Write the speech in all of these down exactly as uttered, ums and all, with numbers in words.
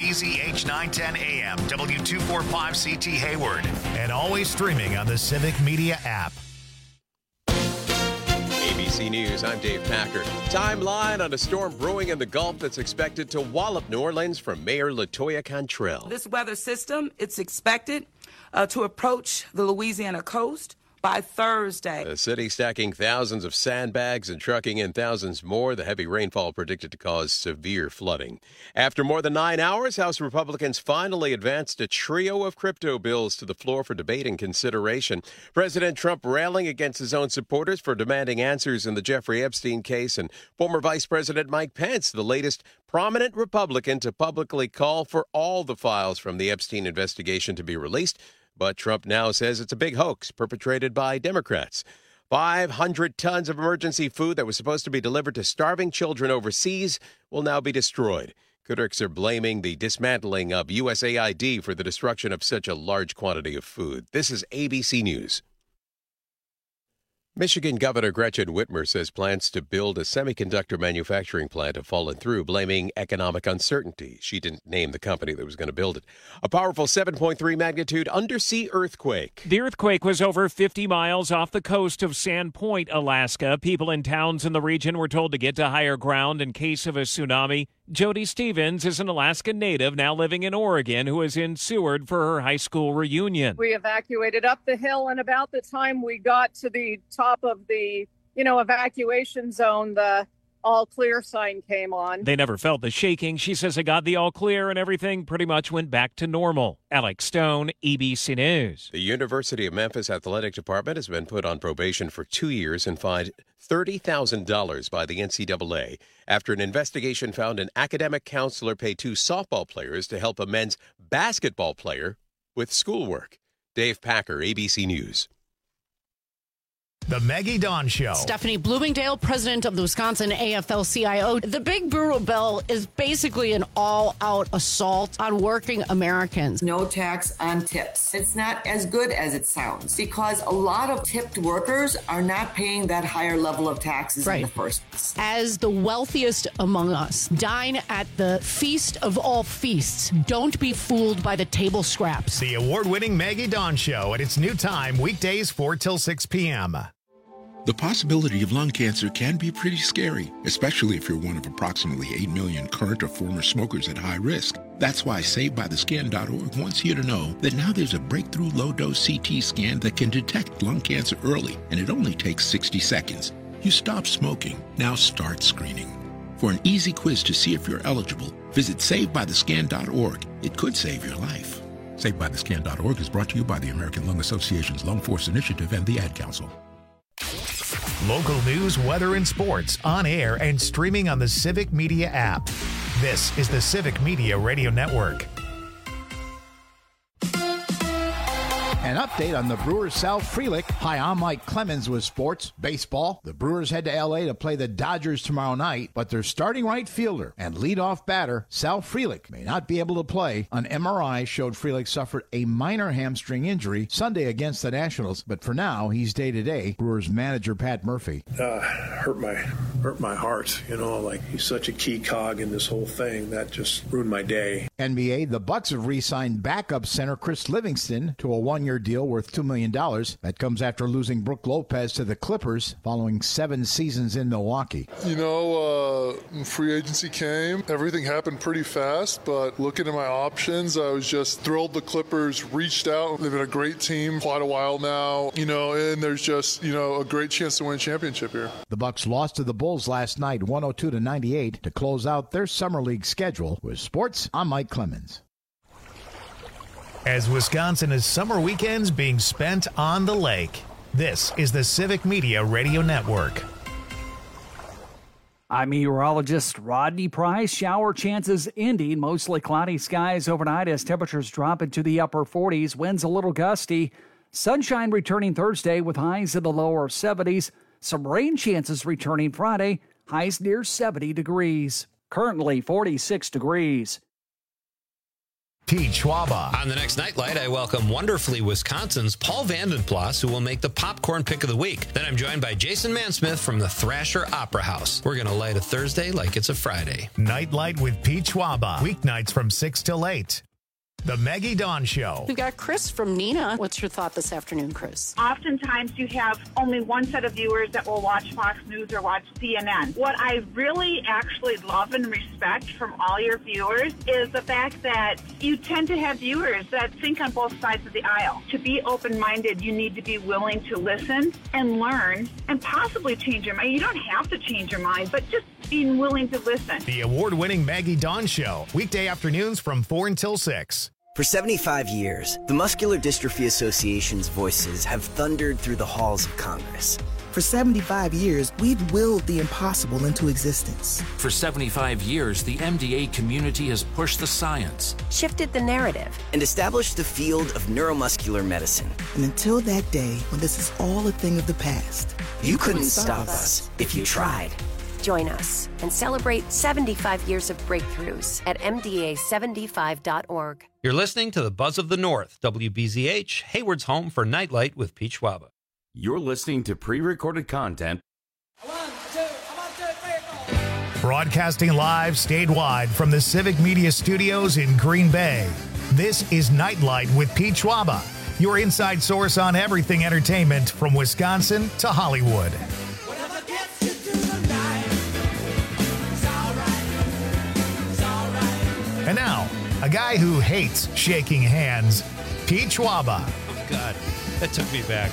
K Z H nine ten A M, W two forty-five C T Hayward. And always streaming on the Civic Media app. A B C News, I'm Dave Packer. Timeline on a storm brewing in the Gulf that's expected to wallop New Orleans from Mayor LaToya Cantrell. This weather system, it's expected uh, to approach the Louisiana coast by Thursday. The city stacking thousands of sandbags and trucking in thousands more. The heavy rainfall predicted to cause severe flooding. After more than nine hours, House Republicans finally advanced a trio of crypto bills to the floor for debate and consideration. President Trump railing against his own supporters for demanding answers in the Jeffrey Epstein case, and former Vice President Mike Pence, the latest prominent Republican to publicly call for all the files from the Epstein investigation to be released. But Trump now says it's a big hoax perpetrated by Democrats. five hundred tons of emergency food that was supposed to be delivered to starving children overseas will now be destroyed. Critics are blaming the dismantling of U S A I D for the destruction of such a large quantity of food. This is A B C News. Michigan Governor Gretchen Whitmer says plans to build a semiconductor manufacturing plant have fallen through, blaming economic uncertainty. She didn't name the company that was going to build it. A powerful seven point three magnitude undersea earthquake. The earthquake was over fifty miles off the coast of Sand Point, Alaska. People in towns in the region were told to get to higher ground in case of a tsunami. Jody Stevens is an Alaska native now living in Oregon who is in Seward for her high school reunion. We evacuated up the hill, and about the time we got to the top of the, you know, evacuation zone, the all clear sign came on. They never felt the shaking. She says it got the all clear and everything pretty much went back to normal. Alex Stone, A B C News. The University of Memphis Athletic Department has been put on probation for two years and fined thirty thousand dollars by the N C double A after an investigation found an academic counselor paid two softball players to help a men's basketball player with schoolwork. Dave Packer, A B C News. The Maggie Dawn Show. Stephanie Bloomingdale, president of the Wisconsin A F L C I O. The Big Brewer Bill is basically an all-out assault on working Americans. No tax on tips. It's not as good as it sounds because a lot of tipped workers are not paying that higher level of taxes right. in the first place. As the wealthiest among us, dine at the feast of all feasts. Don't be fooled by the table scraps. The award-winning Maggie Dawn Show at its new time, weekdays four till six p.m. The possibility of lung cancer can be pretty scary, especially if you're one of approximately eight million current or former smokers at high risk. That's why Saved By The Scan dot org wants you to know that now there's a breakthrough low-dose C T scan that can detect lung cancer early, and it only takes sixty seconds. You stop smoking, now start screening. For an easy quiz to see if you're eligible, visit Saved By The Scan dot org. It could save your life. Saved By The Scan dot org is brought to you by the American Lung Association's Lung Force Initiative and the Ad Council. Local news, weather, and sports on air and streaming on the Civic Media app. This is the Civic Media Radio Network. An update on the Brewers Sal Frelick. Hi, I'm Mike Clemens with sports, baseball. The Brewers head to L A to play the Dodgers tomorrow night, but their starting right fielder and leadoff batter, Sal Frelick, may not be able to play. An M R I showed Frelick suffered a minor hamstring injury Sunday against the Nationals, but for now, he's day-to-day. Brewers manager Pat Murphy. Uh, hurt my hurt my heart, you know, like he's such a key cog in this whole thing. That just ruined my day. N B A, the Bucks have re-signed backup center Chris Livingston to a one-year deal worth two million dollars. That comes after losing Brook Lopez to the Clippers following seven seasons in Milwaukee. You know, uh, free agency came. Everything happened pretty fast, but looking at my options, I was just thrilled the Clippers reached out. They've been a great team quite a while now, you know, and there's just, you know, a great chance to win a championship here. The Bucks lost to the Bulls last night, one oh two to ninety-eight, to close out their summer league schedule. With sports, I'm Mike Clemens. As Wisconsin is summer weekends being spent on the lake, this is the Civic Media Radio Network. I'm meteorologist Rodney Price. Shower chances ending. Mostly cloudy skies overnight as temperatures drop into the upper forties. Winds a little gusty. Sunshine returning Thursday with highs in the lower seventies. Some rain chances returning Friday. Highs near seventy degrees. Currently forty-six degrees. Pete Schwaba. On the next Nightlight, I welcome wonderfully Wisconsin's Paul Vandenplas, who will make the popcorn pick of the week. Then I'm joined by Jason Mansmith from the Thrasher Opera House. We're going to light a Thursday like it's a Friday. Nightlight with Pete Schwaba. Weeknights from six till eight. The Maggie Dawn Show. We've got Chris from Neenah. What's your thought this afternoon, Chris? Oftentimes you have only one set of viewers that will watch Fox News or watch C N N. What I really actually love and respect from all your viewers is the fact that you tend to have viewers that think on both sides of the aisle. To be open-minded, you need to be willing to listen and learn and possibly change your mind. You don't have to change your mind, but just being willing to listen. The award-winning Maggie Dawn Show. Weekday afternoons from four until six. For seventy-five years, the Muscular Dystrophy Association's voices have thundered through the halls of Congress. For seventy-five years, we've willed the impossible into existence. For seventy-five years, the M D A community has pushed the science, shifted the narrative, and established the field of neuromuscular medicine. And until that day, when this is all a thing of the past, you, you couldn't, couldn't stop us if you tried. Join us and celebrate seventy-five years of breakthroughs at M D A seventy-five dot org. You're listening to the Buzz of the North, W B Z H, Hayward's home for Nightlight with Pete Schwaba. You're listening to pre-recorded content. Broadcasting live statewide from the Civic Media Studios in Green Bay. This is Nightlight with Pete Schwaba, your inside source on everything entertainment from Wisconsin to Hollywood. And now, a guy who hates shaking hands, Pete Schwaba. Oh, God. That took me back.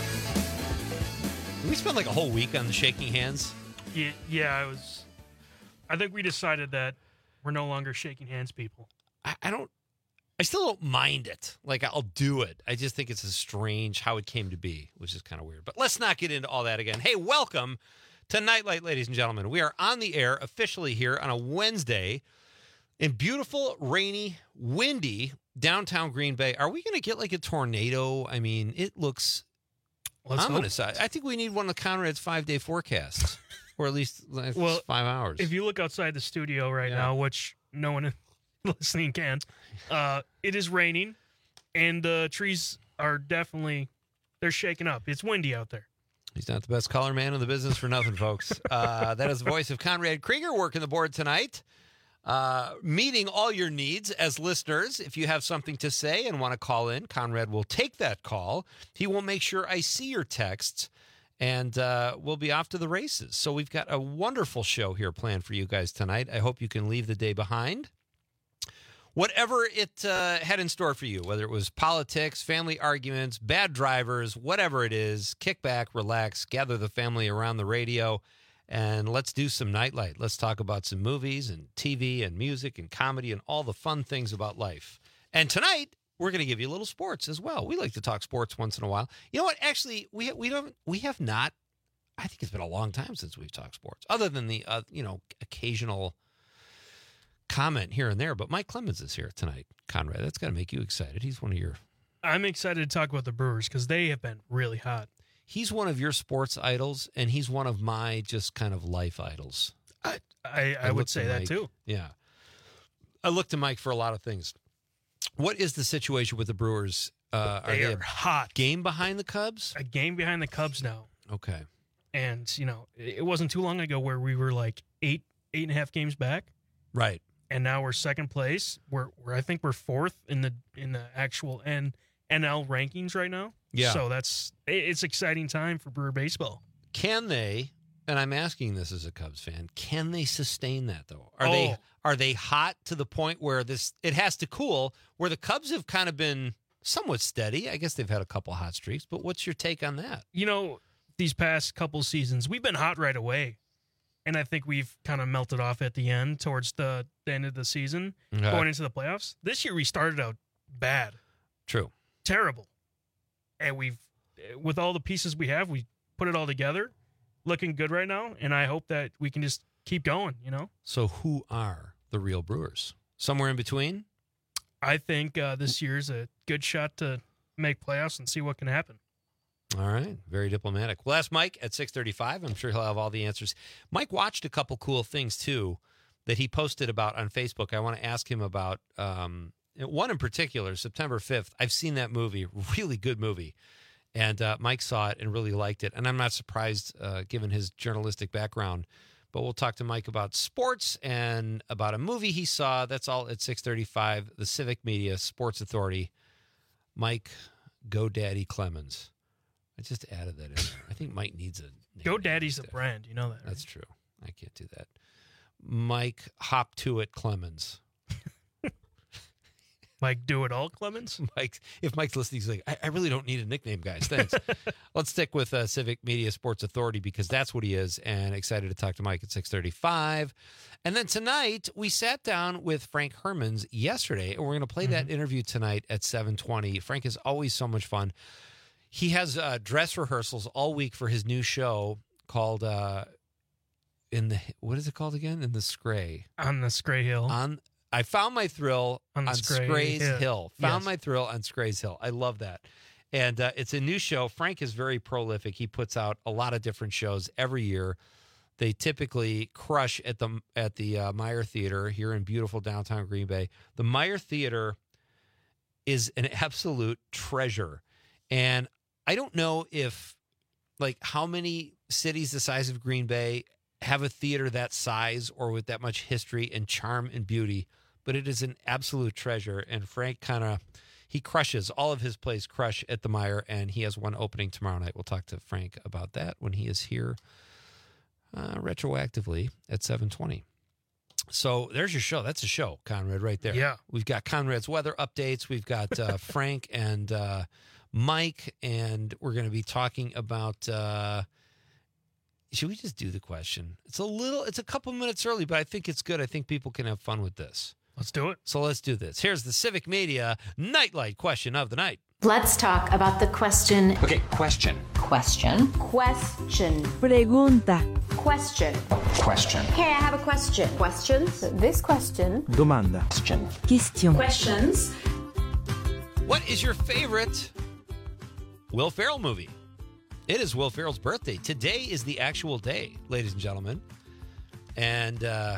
Did we spend like a whole week on the shaking hands? Yeah, yeah, I was. I think we decided that we're no longer shaking hands people. I, I don't, I still don't mind it. Like, I'll do it. I just think it's a strange how it came to be, which is kind of weird. But let's not get into all that again. Hey, welcome to Nightlight, ladies and gentlemen. We are on the air officially here on a Wednesday in beautiful, rainy, windy downtown Green Bay. Are we going to get like a tornado? I mean, it looks Let's ominous. I, I think we need one of Conrad's five-day forecasts, or at least like well, five hours. If you look outside the studio right Yeah. now, which no one listening can, uh, it is raining, and the trees are definitely, they're shaking up. It's windy out there. He's not the best color man in the business for nothing, folks. Uh, that is the voice of Conrad Krieger working the board tonight. Uh, meeting all your needs as listeners. If you have something to say and want to call in, Conrad will take that call. He will make sure I see your texts, and uh, we'll be off to the races. So we've got a wonderful show here planned for you guys tonight. I hope you can leave the day behind. Whatever it uh, had in store for you, whether it was politics, family arguments, bad drivers, whatever it is, kick back, relax, gather the family around the radio, and let's do some Nightlight. Let's talk about some movies and T V and music and comedy and all the fun things about life. And tonight, we're going to give you a little sports as well. We like to talk sports once in a while. You know what? Actually, we we don't we have not. I think it's been a long time since we've talked sports, other than the uh, you know occasional comment here and there. But Mike Clemens is here tonight, Conrad. That's got to make you excited. He's one of your. I'm excited to talk about the Brewers because they have been really hot. He's one of your sports idols, and he's one of my just kind of life idols. I I, I, I would say that Mike. too. Yeah, I look to Mike for a lot of things. What is the situation with the Brewers? Uh, they are they are a hot. Game behind the Cubs? A game behind the Cubs now. Okay. And you know, it wasn't too long ago where we were like eight eight and a half games back. Right. And now we're second place. We're, we're I think we're fourth in the in the actual N L rankings right now. Yeah. So that's it's exciting time for Brewer baseball. Can they? And I'm asking this as a Cubs fan. Can they sustain that though? Are Oh. they are they hot to the point where this it has to cool? Where the Cubs have kind of been somewhat steady. I guess they've had a couple hot streaks. But what's your take on that? You know, these past couple seasons, we've been hot right away. And I think we've kind of melted off at the end, towards the, the end of the season, Okay. going into the playoffs. This year we started out bad. True. Terrible. And we've, with all the pieces we have, we put it all together, looking good right now. And I hope that we can just keep going, you know? So who are the real Brewers? Somewhere in between? I think uh, this year's a good shot to make playoffs and see what can happen. All right. Very diplomatic. We'll ask Mike at six thirty-five. I'm sure he'll have all the answers. Mike watched a couple cool things, too, that he posted about on Facebook. I want to ask him about um, one in particular, September fifth. I've seen that movie, really good movie. And uh, Mike saw it and really liked it. And I'm not surprised, uh, given his journalistic background. But we'll talk to Mike about sports and about a movie he saw. That's all at six thirty-five, the Civic Media Sports Authority. Mike GoDaddy Clemens. I just added that in there. I think Mike needs a name. GoDaddy's a brand. You know that, right? That's true. I can't do that. Mike Hop to It Clemens. Mike Do It All Clemens? Mike, if Mike's listening, he's like, I, I really don't need a nickname, guys. Thanks. Let's stick with uh, Civic Media Sports Authority because that's what he is, and excited to talk to Mike at six thirty-five. And then tonight, we sat down with Frank Hermans yesterday, and we're going to play mm-hmm. that interview tonight at seven twenty. Frank is always so much fun. He has uh, dress rehearsals all week for his new show called uh, in the what is it called again? In the Scray. On the Scray Hill. On I found my thrill on, on Scray Scray's Hill. Hill. Found Yes. my thrill on Scray's Hill. I love that. And uh, it's a new show. Frank is very prolific. He puts out a lot of different shows every year. They typically crush at the at the uh, Meyer Theater here in beautiful downtown Green Bay. The Meyer Theater is an absolute treasure. And I don't know if, like, how many cities the size of Green Bay have a theater that size or with that much history and charm and beauty, but it is an absolute treasure. And Frank kind of, he crushes. All of his plays crush at the Meyer, and he has one opening tomorrow night. We'll talk to Frank about that when he is here uh, retroactively at seven twenty. So there's your show. That's a show, Conrad, right there. Yeah. We've got Conrad's weather updates. We've got uh, Frank and uh, Mike, and we're going to be talking about... Uh, should we just do the question? It's a little, it's a couple minutes early, but I think it's good. I think people can have fun with this. Let's do it. So let's do this. Here's the Civic Media Nightlight question of the night. Let's talk about the question. Okay, question. Question. Question. Pregunta. Question. Question. Hey, I have a question. Questions? This question. Domanda. Question. Question. Questions. What is your favorite Will Ferrell movie? It is Will Ferrell's birthday. Today is the actual day, ladies and gentlemen. And, uh,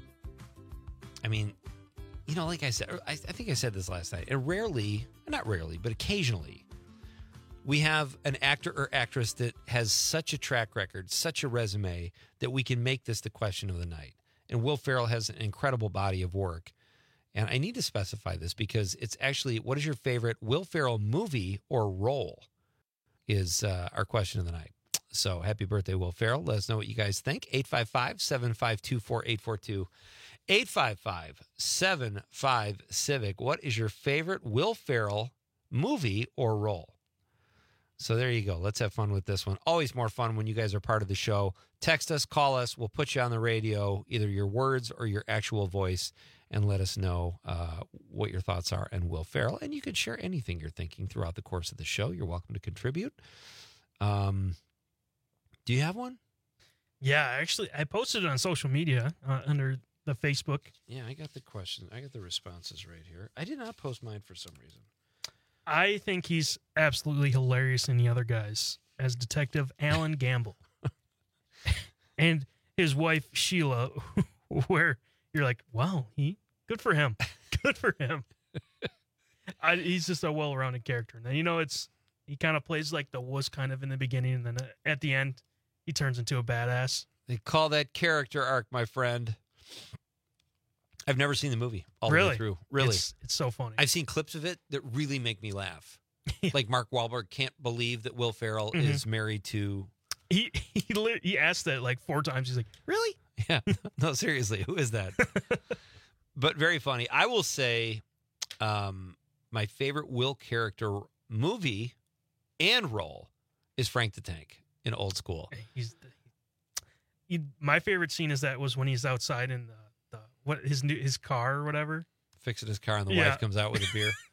I mean, you know, like I said, I, I think I said this last night, and rarely, not rarely, but occasionally, we have an actor or actress that has such a track record, such a resume, that we can make this the question of the night. And Will Ferrell has an incredible body of work. And I need to specify this because it's actually, what is your favorite Will Ferrell movie or role? Is uh, our question of the night. So happy birthday, Will Ferrell. Let us know what you guys think. eight five five, seven five two, four eight four two. eight five five, seven five, Civic. What is your favorite Will Ferrell movie or role? So there you go. Let's have fun with this one. Always more fun when you guys are part of the show. Text us, call us. We'll put you on the radio, either your words or your actual voice, and let us know uh, what your thoughts are on Will Ferrell. And you can share anything you're thinking throughout the course of the show. You're welcome to contribute. Um, do you have one? Yeah, actually, I posted it on social media uh, under the Facebook. Yeah, I got the question. I got the responses right here. I did not post mine for some reason. I think he's absolutely hilarious in The Other Guys as Detective Alan Gamble. And his wife, Sheila, where you're like, wow, he good for him. Good for him. I, he's just a well-rounded character. And then, you know, it's he kind of plays like the wuss kind of in the beginning, and then at the end, he turns into a badass. They call that character arc, my friend. I've never seen the movie all the really? way through. Really? It's, it's so funny. I've seen clips of it that really make me laugh. Like Mark Wahlberg can't believe that Will Ferrell mm-hmm. is married to... He he he asked that like four times. He's like, really? Yeah. No, seriously. Who is that? But very funny. I will say um, my favorite Will character movie and role is Frank the Tank in Old School. He's the, he, my favorite scene is that was when he's outside in the, the what his new his car or whatever. Fixing his car and the yeah. wife comes out with a beer.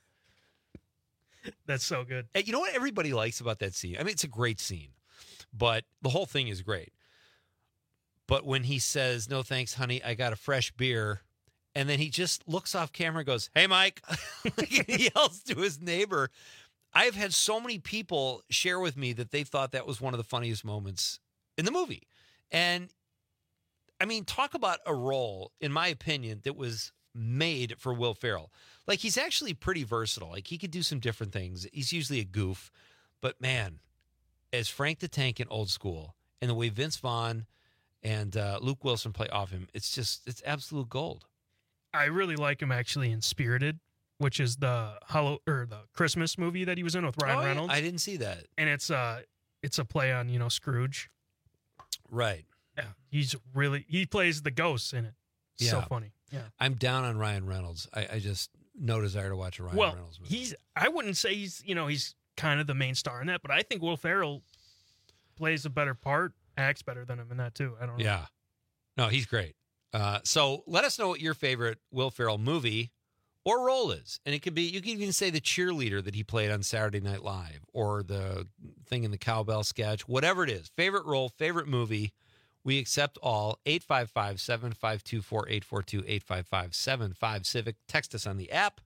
That's so good. And you know what everybody likes about that scene? I mean, it's a great scene. But the whole thing is great. But when he says, no thanks, honey, I got a fresh beer. And then he just looks off camera and goes, hey, Mike. He yells to his neighbor. I've had so many people share with me that they thought that was one of the funniest moments in the movie. And, I mean, talk about a role, in my opinion, that was made for Will Ferrell. Like, he's actually pretty versatile. Like, he could do some different things. He's usually a goof. But, man, as Frank the Tank in Old School, and the way Vince Vaughn and uh, Luke Wilson play off him, it's just, it's absolute gold. I really like him, actually, in Spirited, which is the Hollow, or the Christmas movie that he was in with Ryan oh, Reynolds. I didn't see that. And it's, uh, it's a play on, you know, Scrooge. Right. Yeah, he's really, he plays the ghost in it. Yeah. So funny. Yeah. I'm down on Ryan Reynolds. I, I just, no desire to watch a Ryan well, Reynolds movie. he's, I wouldn't say he's, you know, he's kind of the main star in that, but I think Will Ferrell plays a better part, acts better than him in that too. I don't know. Yeah. No, he's great. Uh, so let us know what your favorite Will Ferrell movie or role is. And it could be, you can even say the cheerleader that he played on Saturday Night Live, or the thing in the cowbell sketch, whatever it is. Favorite role, favorite movie. We accept all. Eight five five, seven five two, four eight four two, eight five five, seven five Civic. Text us on the app.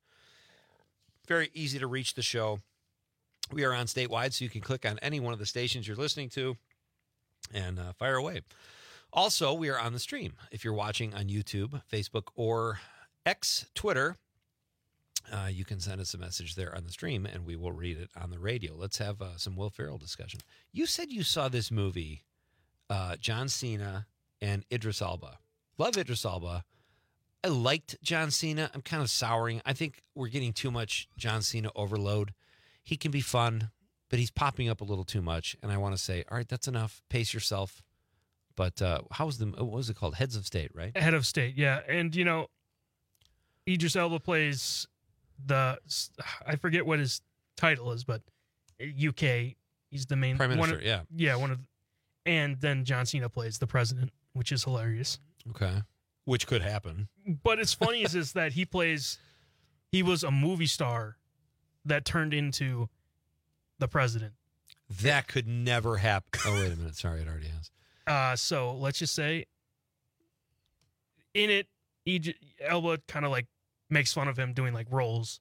Very easy to reach the show. We are on statewide, so you can click on any one of the stations you're listening to and uh, fire away. Also, we are on the stream. If you're watching on YouTube, Facebook, or X, Twitter, uh, you can send us a message there on the stream, and we will read it on the radio. Let's have uh, some Will Ferrell discussion. You said you saw this movie, uh, John Cena and Idris Elba. Love Idris Elba. I liked John Cena. I'm kind of souring. I think we're getting too much John Cena overload. He can be fun, but he's popping up a little too much. And I want to say, all right, that's enough. Pace yourself. But uh, how was the, what was it called? Heads of State, right? Head of State, yeah. And, you know, Idris Elba plays the, I forget what his title is, but U K, he's the main. Prime Minister, one of, yeah. Yeah, one of, and then John Cena plays the president, which is hilarious. Okay. Which could happen. But it's funny is, is that he plays, he was a movie star that turned into the president. That could never happen. Oh, wait a minute. Sorry, it already has. Uh, so let's just say in it, Idris Elba kind of like makes fun of him doing like roles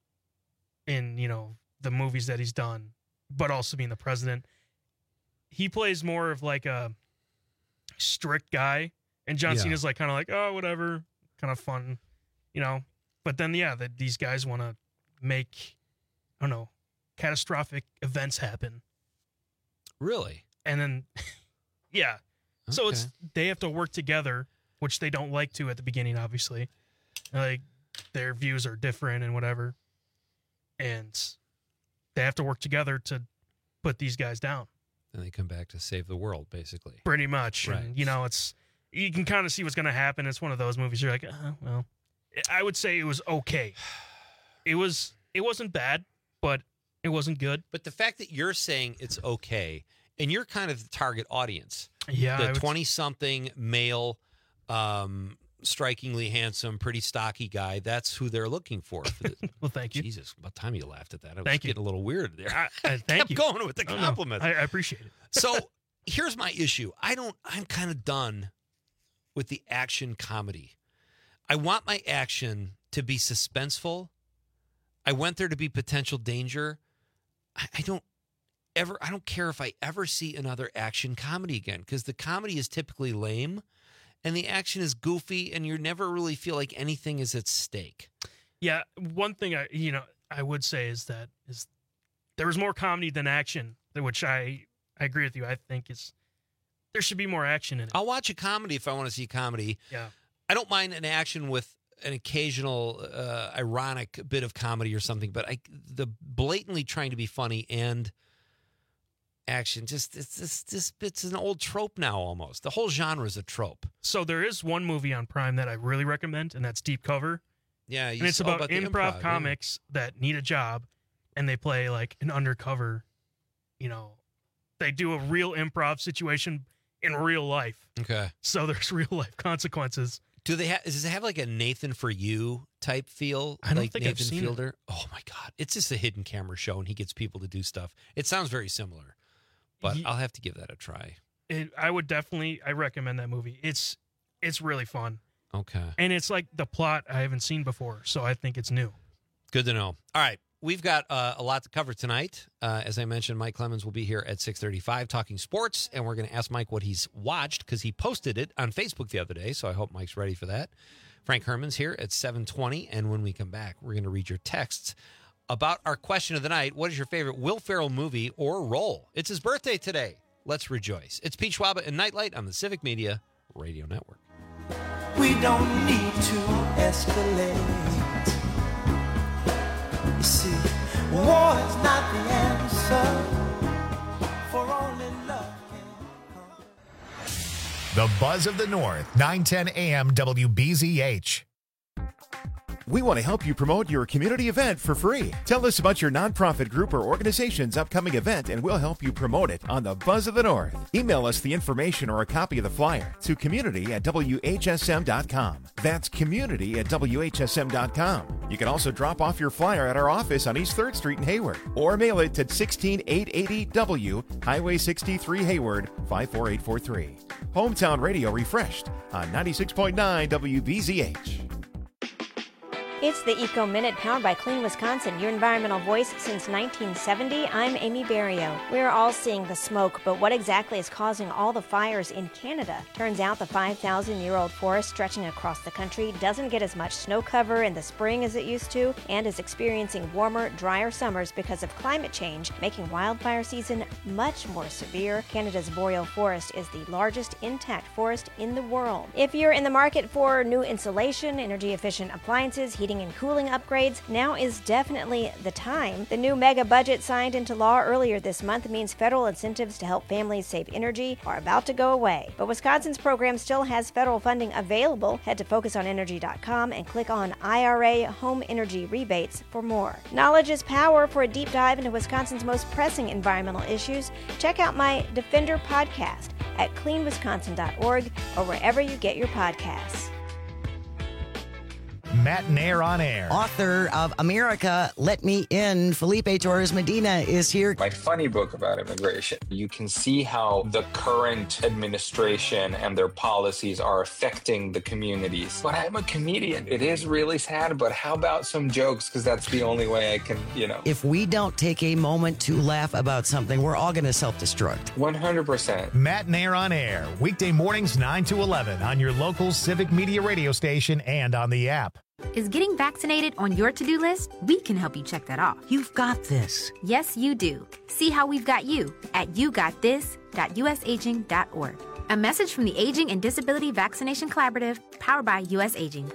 in, you know, the movies that he's done, but also being the president. He plays more of like a strict guy, and John Yeah. Cena's like kind of like, oh, whatever, kind of fun, you know. But then, yeah, that these guys want to make, I don't know, catastrophic events happen. Really? And then, yeah. So Okay. it's, they have to work together, which they don't like to at the beginning, obviously. Like, their views are different and whatever. And they have to work together to put these guys down. And they come back to save the world, basically. Pretty much. Right. And, you know, it's, you can kind of see what's going to happen. It's one of those movies you're like, uh, well, I would say it was okay. It was, it wasn't bad, but it wasn't good. But the fact that you're saying it's okay, and you're kind of the target audience. Yeah. I The would- twenty-something male, um, strikingly handsome, pretty stocky guy, that's who they're looking for. for the, well, thank you. Jesus, about time you laughed at that. I was Thank you. getting a little weird there. I, I, thank kept you. going with the Oh, no. compliments. I, I appreciate it. So here's my issue. I don't, I'm kind of done with the action comedy. I want my action to be suspenseful. I want there to be potential danger. I, I don't ever, I don't care if I ever see another action comedy again, because the comedy is typically lame and the action is goofy and you never really feel like anything is at stake. Yeah, one thing I you know I would say is that is there was more comedy than action, which I I agree with you. I think is there should be more action in it. I'll watch a comedy if I want to see comedy. Yeah, I don't mind an action with an occasional uh, ironic bit of comedy or something, but I the blatantly trying to be funny and action just it's this this it's an old trope now almost. The whole genre is a trope. So there is one movie on Prime that I really recommend, and that's Deep Cover. Yeah, you and it's saw about, about the improv, improv, yeah. comics that need a job, and they play like an undercover. You know, they do a real improv situation in real life. Okay. So there's real life consequences. Do they have? Does it have like a Nathan for You type feel? I don't like think I've Nathan seen it. Fielder. Oh my God! It's just a hidden camera show, and he gets people to do stuff. It sounds very similar, but Ye- I'll have to give that a try. It, I would definitely I recommend that movie. It's it's really fun. Okay. And it's like the plot I haven't seen before, so I think it's new. Good to know. All right. We've got uh, a lot to cover tonight. Uh, as I mentioned, Mike Clemens will be here at six thirty-five talking sports, and we're going to ask Mike what he's watched because he posted it on Facebook the other day, so I hope Mike's ready for that. Frank Herman's here at seven twenty, and when we come back, we're going to read your texts about our question of the night. What is your favorite Will Ferrell movie or role? It's his birthday today. Let's rejoice. It's Pete Schwaba and Nightlight on the Civic Media Radio Network. We don't need to escalate. You see, war is not the answer, for only love can come. The Buzz of the North, nine ten A M W B Z H. We want to help you promote your community event for free. Tell us about your nonprofit group or organization's upcoming event, and we'll help you promote it on the Buzz of the North. Email us the information or a copy of the flyer to community at W H S M dot com. That's community at W H S M dot com. You can also drop off your flyer at our office on East third Street in Hayward, or mail it to sixteen eight eighty W, Highway sixty-three, Hayward, five four eight four three. Hometown Radio refreshed on ninety-six point nine W B Z H. It's the Eco Minute powered by Clean Wisconsin, your environmental voice since nineteen seventy. I'm Amy Barrio. We're all seeing the smoke, but what exactly is causing all the fires in Canada? Turns out the five thousand year old forest stretching across the country doesn't get as much snow cover in the spring as it used to, and is experiencing warmer, drier summers because of climate change, making wildfire season much more severe. Canada's boreal forest is the largest intact forest in the world. If you're in the market for new insulation, energy-efficient appliances, heating and cooling upgrades, now is definitely the time. The new mega budget signed into law earlier this month means federal incentives to help families save energy are about to go away. But Wisconsin's program still has federal funding available. Head to focus on energy dot com and click on I R A Home Energy Rebates for more. Knowledge is power. For a deep dive into Wisconsin's most pressing environmental issues, check out my Defender podcast at clean wisconsin dot org or wherever you get your podcasts. Matt Nair on air. Author of America, Let Me In, Felipe Torres Medina is here. My funny book about immigration. You can see how the current administration and their policies are affecting the communities. But I'm a comedian. It is really sad, but how about some jokes? Because that's the only way I can, you know. If we don't take a moment to laugh about something, we're all going to self-destruct. one hundred percent. Matt Nair on air, weekday mornings nine to eleven on your local Civic Media radio station and on the app. Is getting vaccinated on your to-do list? We can help you check that off. You've got this. Yes, you do. See how we've got you at you got this dot U S aging dot org. A message from the Aging and Disability Vaccination Collaborative, powered by U S Aging.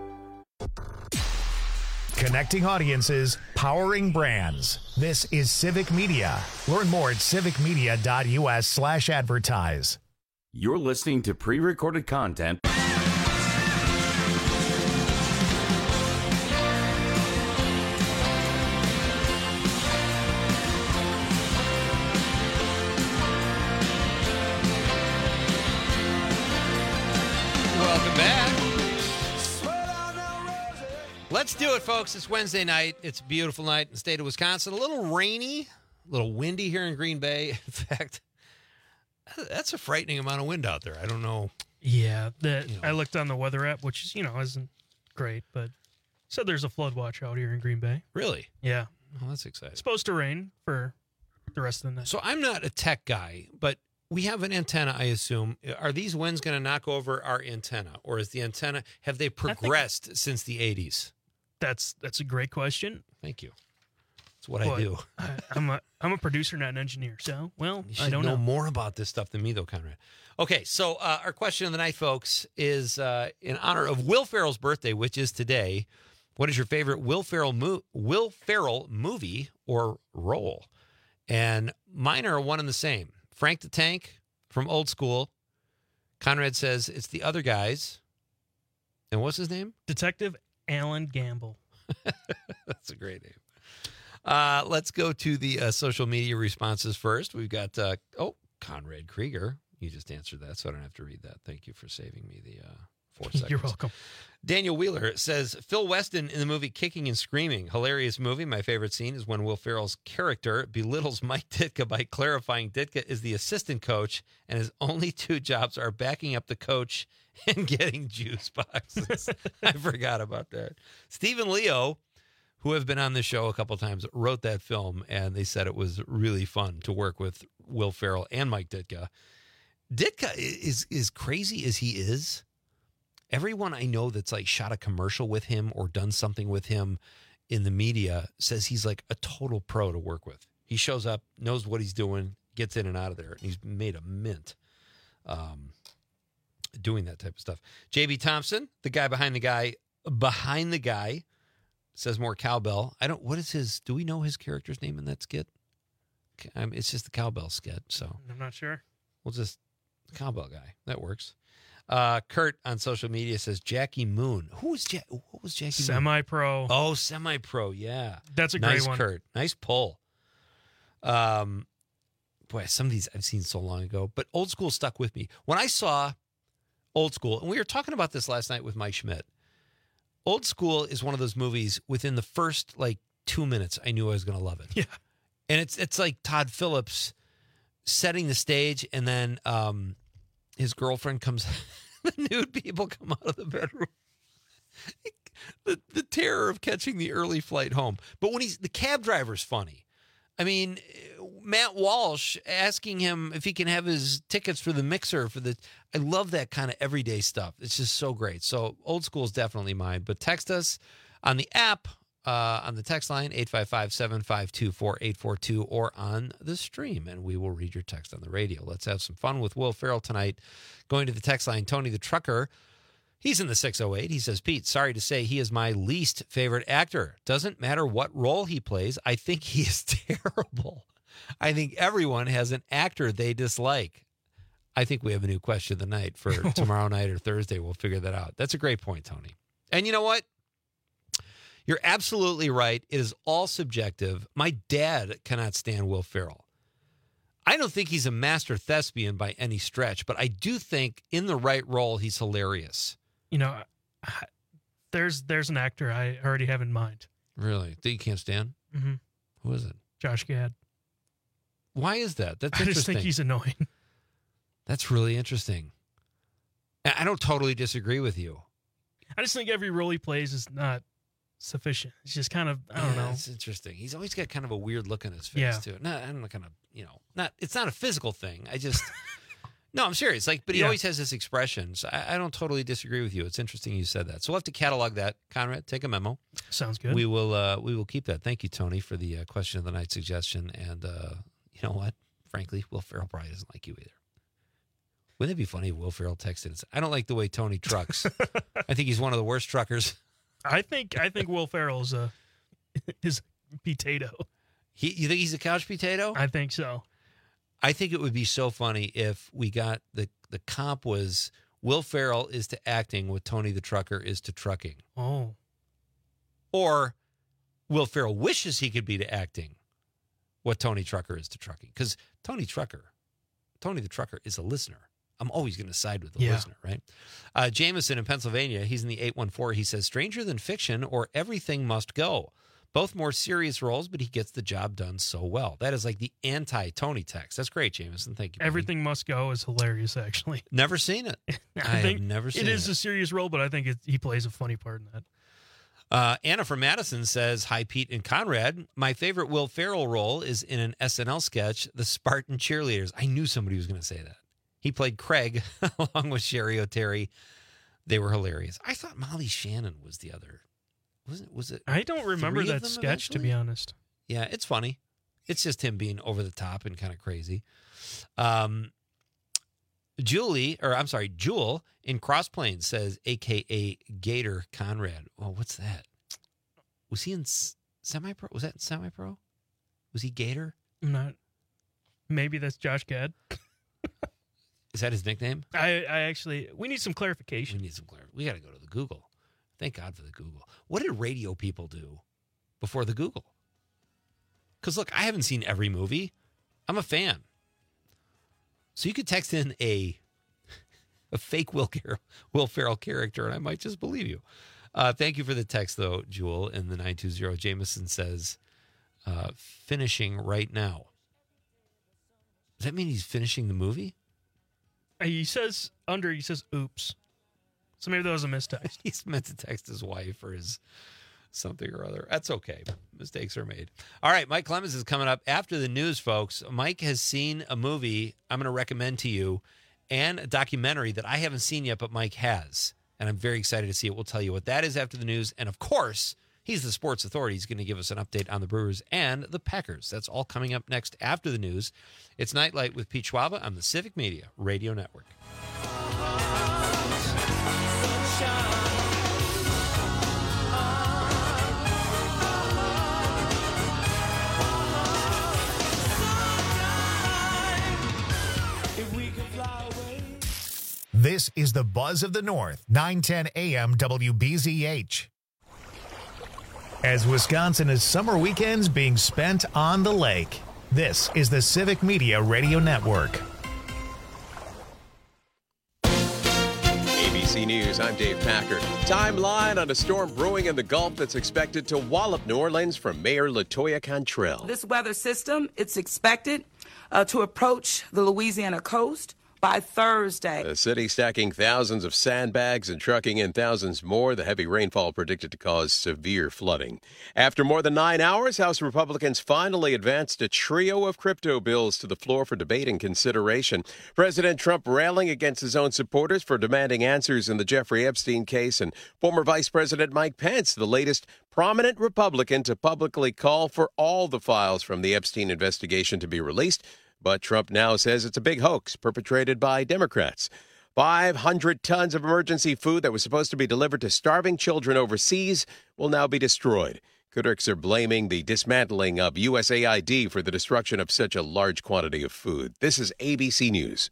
Connecting audiences, powering brands. This is Civic Media. Learn more at civic media dot U S slash advertise. You're listening to pre-recorded content. Let's do it, folks. It's Wednesday night. It's a beautiful night in the state of Wisconsin. A little rainy, a little windy here in Green Bay. In fact, that's a frightening amount of wind out there. I don't know. Yeah, that You know. I looked on the weather app, which is, you know, isn't great, but said there's a flood watch out here in Green Bay. Really? Yeah. Oh, that's exciting. It's supposed to rain for the rest of the night. So I'm not a tech guy, but we have an antenna, I assume. Are these winds going to knock over our antenna? Or is the antenna, have they progressed since the eighties? That's that's a great question. Thank you. That's what But I do. I, I'm a I'm a producer, not an engineer. So, well, You should I don't know, know. more about this stuff than me, though, Conrad. Okay, so uh, our question of the night, folks, is uh, in honor of Will Ferrell's birthday, which is today. What is your favorite Will Ferrell mo- Will Ferrell movie or role? And mine are one and the same. Frank the Tank from Old School. Conrad says it's The Other Guys. And what's his name? Detective Alan Gamble. That's a great name. Uh, let's go to the uh, social media responses first. We've got, uh, oh, Conrad Krieger. You just answered that, so I don't have to read that. Thank you for saving me the uh, four seconds. You're welcome. Daniel Wheeler says, Phil Weston in the movie Kicking and Screaming. Hilarious movie. My favorite scene is when Will Ferrell's character belittles Mike Ditka by clarifying Ditka is the assistant coach and his only two jobs are backing up the coach and getting juice boxes. I forgot about that. Stephen Leo, who have been on this show a couple times, wrote that film, and they said it was really fun to work with Will Ferrell and Mike Ditka. Ditka is is crazy as he is. Everyone I know that's like shot a commercial with him or done something with him in the media says he's like a total pro to work with. He shows up, knows what he's doing, gets in and out of there, and he's made a mint um, doing that type of stuff. J B Thompson, the guy behind the guy, behind the guy, says more cowbell. I don't, what is his, do we know his character's name in that skit? I mean, it's just the cowbell skit, so. I'm not sure. We'll just, the cowbell guy. That works. Uh, Kurt on social media says Jackie Moon. Who was Jack? What was Jackie Moon? Semi-pro. Oh, semi-pro. Yeah, that's a nice great one. Kurt, nice pull. Um, boy, some of these I've seen so long ago, but Old School stuck with me. When I saw Old School, and we were talking about this last night with Mike Schmidt. Old School is one of those movies. Within the first like two minutes, I knew I was going to love it. Yeah, and it's it's like Todd Phillips setting the stage, and then um, his girlfriend comes. The nude people come out of the bedroom. the the terror of catching the early flight home. But when he's the cab driver's funny. I mean, Matt Walsh asking him if he can have his tickets for the mixer for the. I love that kind of everyday stuff. It's just so great. So Old School is definitely mine. But text us on the app, uh, on the text line, eight five five, seven five two, four eight four two, or on the stream, and we will read your text on the radio. Let's have some fun with Will Ferrell tonight. Going to the text line, Tony the Trucker. He's in the six oh eight. He says, Pete, sorry to say he is my least favorite actor. Doesn't matter what role he plays. I think he is terrible. I think everyone has an actor they dislike. I think we have a new question of the night for tomorrow night or Thursday. We'll figure that out. That's a great point, Tony. And you know what? You're absolutely right. It is all subjective. My dad cannot stand Will Ferrell. I don't think he's a master thespian by any stretch, but I do think in the right role, he's hilarious. You know, there's there's an actor I already have in mind. Really? That you can't stand? Mm-hmm. Who is it? Josh Gad. Why is that? That's I interesting. just think he's annoying. That's really interesting. I don't totally disagree with you. I just think every role he plays is not sufficient. It's just kind of, I don't yeah, know. It's interesting. He's always got kind of a weird look on his face, yeah. too. Not, I'm not kind of, you know, not, it's not a physical thing. I just, no, I'm serious. Like, but he Yeah. always has this expression. So I, I don't totally disagree with you. It's interesting you said that. So we'll have to catalog that. Conrad, take a memo. Sounds good. We will, uh, we will keep that. Thank you, Tony, for the uh, question of the night suggestion. And uh, you know what? Frankly, Will Ferrell probably doesn't like you either. Wouldn't it be funny if Will Ferrell texted and said, I don't like the way Tony trucks. I think he's one of the worst truckers. I think I think Will Ferrell is a is a potato. He, you think he's a couch potato? I think so. I think it would be so funny if we got the the comp was Will Ferrell is to acting what Tony the Trucker is to trucking. Oh. Or Will Ferrell wishes he could be to acting what Tony Trucker is to trucking. Because Tony Trucker, Tony the Trucker is a listener. I'm always going to side with the Yeah. listener, right? Uh, Jameson in Pennsylvania, he's in the eight one four. He says, Stranger Than Fiction or Everything Must Go. Both more serious roles, but he gets the job done so well. That is like the anti-Tony text. That's great, Jameson. Thank you. buddy. Everything Must Go is hilarious, actually. Never seen it. I, I, think have never seen it it. is a serious role, but I think it, he plays a funny part in that. Uh, Anna from Madison says, hi, Pete and Conrad. My favorite Will Ferrell role is in an S N L sketch, The Spartan Cheerleaders. I knew somebody was going to say that. He played Craig along with Sherry O'Terry. They were hilarious. I thought Molly Shannon was the other. Was it? Was it? I don't remember three of that them sketch, to eventually? be honest. Yeah, it's funny. It's just him being over the top and kind of crazy. Um, Julie, or I'm sorry, Jewel in Cross Plains says, A K A Gator Conrad. Oh, what's that? Was he in s- semi-pro? Was that in semi-pro? Was he Gator? I'm not. Maybe that's Josh Gad. Is that his nickname? I, I actually, we need some clarification. We need some clarity. We got to go to the Google. Thank God for the Google. What did radio people do before the Google? Because, look, I haven't seen every movie. I'm a fan. So you could text in a a fake Will, Car- Will Ferrell character, and I might just believe you. Uh, thank you for the text, though, Jewel, in the nine two zero. Jameson says, uh, finishing right now. Does that mean he's finishing the movie? He says, under, he says, oops. So maybe that was a mistext. He's meant to text his wife or his something or other. That's okay. Mistakes are made. All right, Mike Clemens is coming up after the news, folks. Mike has seen a movie I'm going to recommend to you and a documentary that I haven't seen yet, but Mike has. and I'm very excited to see it. We'll tell you what that is after the news. And, of course, he's the sports authority. He's going to give us an update on the Brewers and the Packers. That's all coming up next after the news. It's Nightlight with Pete Schwaba on the Civic Media Radio Network. This is the Buzz of the North, nine ten A M W B Z H. As Wisconsin has summer weekends being spent on the lake, this is the Civic Media Radio Network. A B C News, I'm Dave Packard. Timeline on a storm brewing in the Gulf that's expected to wallop New Orleans from Mayor LaToya Cantrell. This weather system, it's expected uh, to approach the Louisiana coast by Thursday. The city stacking thousands of sandbags and trucking in thousands more. The heavy rainfall predicted to cause severe flooding. After more than nine hours, House Republicans finally advanced a trio of crypto bills to the floor for debate and consideration. President Trump railing against his own supporters for demanding answers in the Jeffrey Epstein case, and former Vice President Mike Pence, the latest prominent Republican to publicly call for all the files from the Epstein investigation to be released. But Trump now says it's a big hoax perpetrated by Democrats. five hundred tons of emergency food that was supposed to be delivered to starving children overseas will now be destroyed. Critics are blaming the dismantling of U S A I D for the destruction of such a large quantity of food. This is A B C News.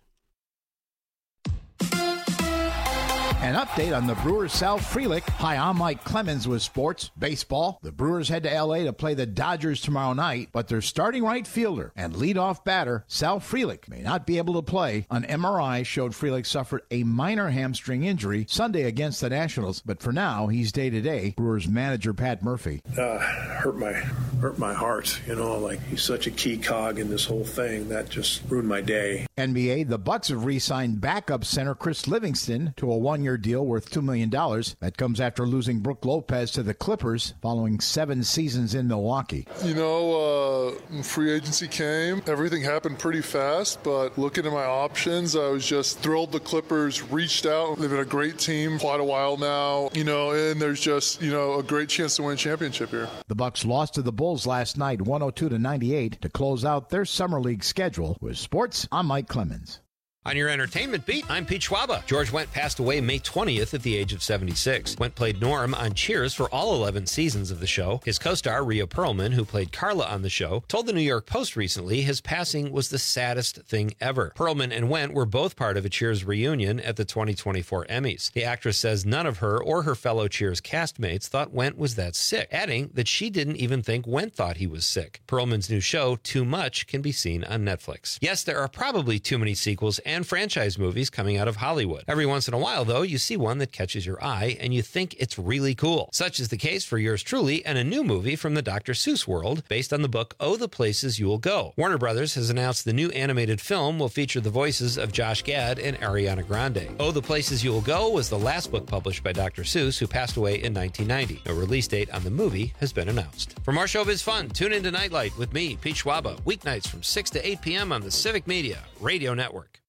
An update on the Brewers Sal Frelick. Hi, I'm Mike Clemens with sports, baseball. The Brewers head to L A to play the Dodgers tomorrow night, but their starting right fielder and leadoff batter, Sal Frelick, may not be able to play. An M R I showed Frelick suffered a minor hamstring injury Sunday against the Nationals, but for now, he's day-to-day. Brewers manager Pat Murphy. Uh, hurt my hurt my heart, you know, like he's such a key cog in this whole thing. That just ruined my day. N B A, the Bucks have re-signed backup center Chris Livingston to a one-year deal worth two million dollars. That comes after losing Brook Lopez to the Clippers following seven seasons in Milwaukee. You know, uh, free agency came. Everything happened pretty fast, but looking at my options, I was just thrilled the Clippers reached out. They've been a great team quite a while now, you know, and there's just, you know, a great chance to win a championship here. The Bucks lost to the Bulls last night, one oh two to ninety-eight, to close out their summer league schedule. With sports, I'm Mike Clemens. On your entertainment beat, I'm Pete Schwaba. George Wendt passed away May twentieth at the age of seventy-six. Wendt played Norm on Cheers for all eleven seasons of the show. His co-star, Rhea Perlman, who played Carla on the show, told the New York Post recently his passing was the saddest thing ever. Perlman and Wendt were both part of a Cheers reunion at the twenty twenty-four Emmys. The actress says none of her or her fellow Cheers castmates thought Wendt was that sick, adding that she didn't even think Wendt thought he was sick. Perlman's new show, Too Much, can be seen on Netflix. Yes, there are probably too many sequels and franchise movies coming out of Hollywood. Every once in a while, though, you see one that catches your eye and you think it's really cool. Such is the case for yours truly and a new movie from the Doctor Seuss world based on the book Oh, the Places You Will Go. Warner Brothers has announced the new animated film will feature the voices of Josh Gad and Ariana Grande. Oh, the Places You Will Go was the last book published by Doctor Seuss, who passed away in nineteen ninety. No release date on the movie has been announced. For more showbiz fun, tune into Nightlight with me, Pete Schwaba, weeknights from six to eight p.m. on the Civic Media Radio Network.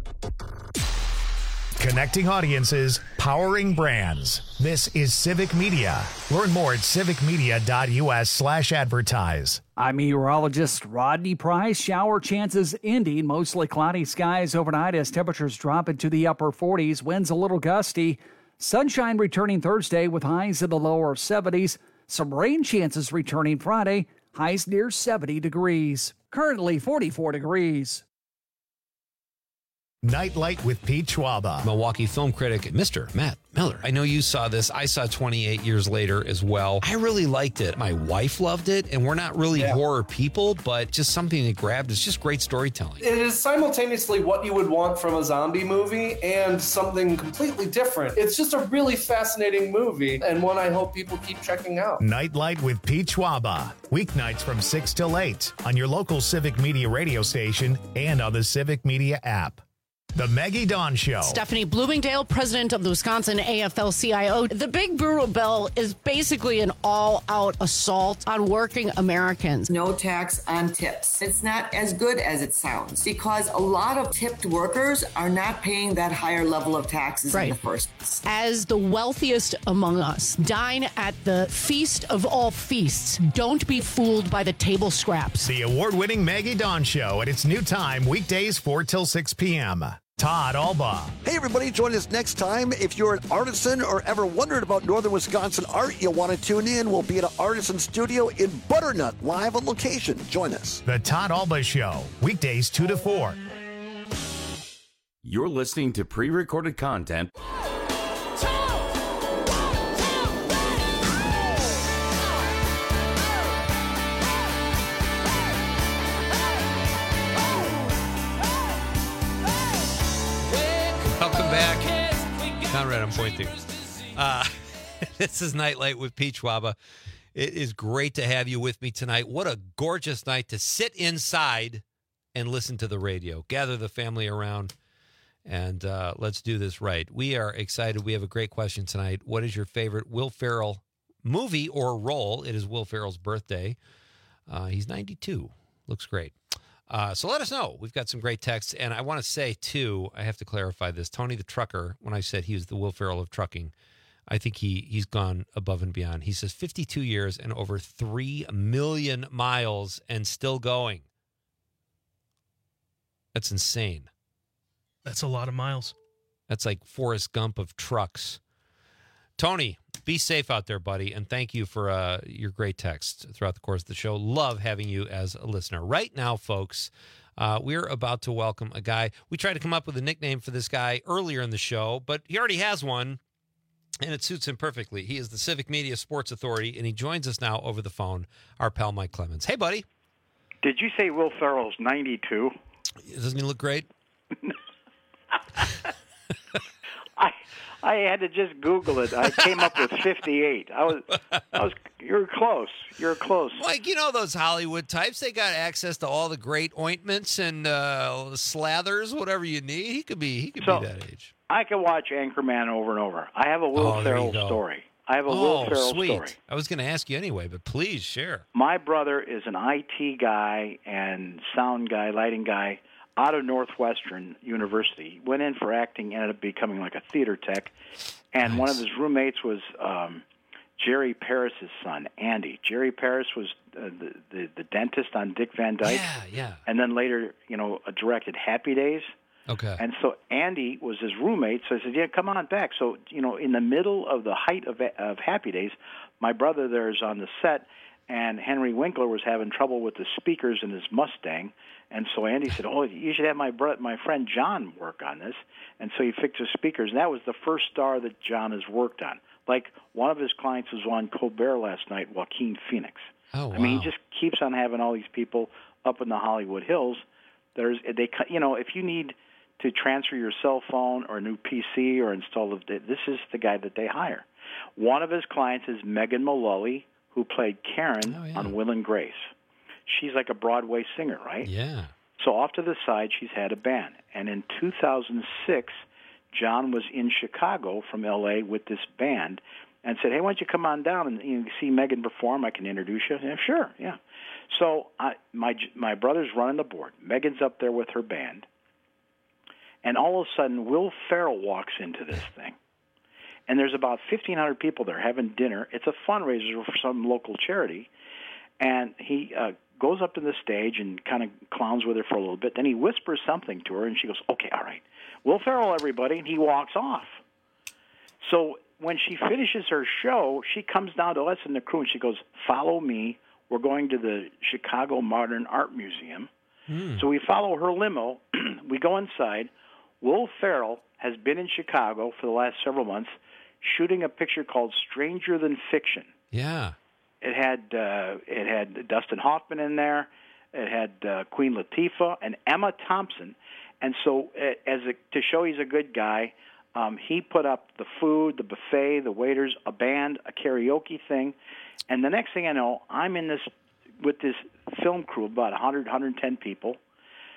Connecting audiences, powering brands. This is Civic Media. Learn more at civicmedia.us slash advertise. I'm meteorologist Rodney Price. Shower chances ending. Mostly cloudy skies overnight as temperatures drop into the upper forties. Winds a little gusty. Sunshine returning Thursday with highs in the lower seventies. Some rain chances returning Friday. Highs near seventy degrees. Currently forty-four degrees. Nightlight with Pete Schwaba. Milwaukee film critic, Mister Matt Miller. I know you saw this. I saw twenty-eight years later as well. I really liked it. My wife loved it, and we're not really yeah. horror people, but just something that grabbed. It's just great storytelling. It is simultaneously what you would want from a zombie movie and something completely different. It's just a really fascinating movie, and one I hope people keep checking out. Nightlight with Pete Schwaba. Weeknights from six till eight on your local Civic Media radio station and on the Civic Media app. The Maggie Dawn Show. Stephanie Bloomingdale, president of the Wisconsin A F L C I O. The Big Brutal Bill is basically an all-out assault on working Americans. No tax on tips. It's not as good as it sounds because a lot of tipped workers are not paying that higher level of taxes Right. in the first place. As the wealthiest among us, dine at the feast of all feasts. Don't be fooled by the table scraps. The award-winning Maggie Dawn Show at its new time, weekdays four till six p.m. Todd Alba. Hey, everybody, join us next time. If you're an artisan or ever wondered about Northern Wisconsin art, you'll want to tune in. We'll be at an artisan studio in Butternut, live on location. Join us. The Todd Alba Show, weekdays two to four. You're listening to pre-recorded content. Welcome back. Conrad, I'm pointing. Uh, this is Nightlight with Pete Schwaba. It is great to have you with me tonight. What a gorgeous night to sit inside and listen to the radio. Gather the family around, and uh, let's do this right. We are excited. We have a great question tonight. What is your favorite Will Ferrell movie or role? It is Will Ferrell's birthday. Uh, he's ninety-two. Looks great. Uh, so let us know. We've got some great texts. And I want to say, too, I have to clarify this. Tony the trucker, when I said he was the Will Ferrell of trucking, I think he, he's gone above and beyond. He says fifty-two years and over three million miles and still going. That's insane. That's a lot of miles. That's like Forrest Gump of trucks. Tony, be safe out there, buddy, and thank you for uh, your great texts throughout the course of the show. Love having you as a listener. Right now, folks, uh, we're about to welcome a guy. We tried to come up with a nickname for this guy earlier in the show, but he already has one, and it suits him perfectly. He is the Civic Media Sports Authority, and he joins us now over the phone, our pal Mike Clemens. Hey, buddy. Did you say Will Ferrell's ninety-two? Doesn't he look great? I I had to just Google it. I came up with fifty-eight. I was, I was. You're close. You're close. Like, you know those Hollywood types, they got access to all the great ointments and uh, slathers, whatever you need. He could be, he could So, be that age. I can watch Anchorman over and over. I have a Will Oh, there you Ferrell go. story. I have a oh, Will Ferrell sweet. story. I was going to ask you anyway, but please share. My brother is an I T guy and sound guy, lighting guy out of Northwestern University. Went in for acting, ended up becoming like a theater tech. And Nice. one of his roommates was um, Jerry Paris's son, Andy. Jerry Paris was uh, the, the the dentist on Dick Van Dyke. Yeah, yeah. And then later, you know, uh, directed Happy Days. Okay. And so Andy was his roommate, so I said, yeah, come on back. So, you know, in the middle of the height of, of Happy Days, my brother there is on the set, and Henry Winkler was having trouble with the speakers in his Mustang. And so Andy said, oh, you should have my bro- my friend John work on this. And so he fixed his speakers, and that was the first star that John has worked on. Like, one of his clients was on Colbert last night, Joaquin Phoenix. Oh, wow. I mean, he just keeps on having all these people up in the Hollywood Hills. There's, they, you know, if you need to transfer your cell phone or a new P C or install a, this is the guy that they hire. One of his clients is Megan Mullally, who played Karen Oh, yeah. on Will and Grace. She's like a Broadway singer, right? Yeah. So off to the side, she's had a band. And in two thousand six, John was in Chicago from L A with this band and said, hey, why don't you come on down and you know, see Megan perform? I can introduce you. Yeah, sure, yeah. So I, my my brother's running the board. Megan's up there with her band. And all of a sudden, Will Ferrell walks into this thing. And there's about fifteen hundred people there having dinner. It's a fundraiser for some local charity. And he uh, goes up to the stage and kind of clowns with her for a little bit. Then he whispers something to her, and she goes, okay, all right. Will Ferrell, everybody. And he walks off. So when she finishes her show, she comes down to us in the crew, and she goes, follow me. We're going to the Chicago Modern Art Museum. Hmm. So we follow her limo. We go inside. Will Ferrell has been in Chicago for the last several months shooting a picture called Stranger Than Fiction. Yeah. It had uh, it had Dustin Hoffman in there. It had uh, Queen Latifah and Emma Thompson. And so uh, as a, to show he's a good guy, um, he put up the food, the buffet, the waiters, a band, a karaoke thing. And the next thing I know, I'm in this with this film crew, about one hundred, one hundred ten people.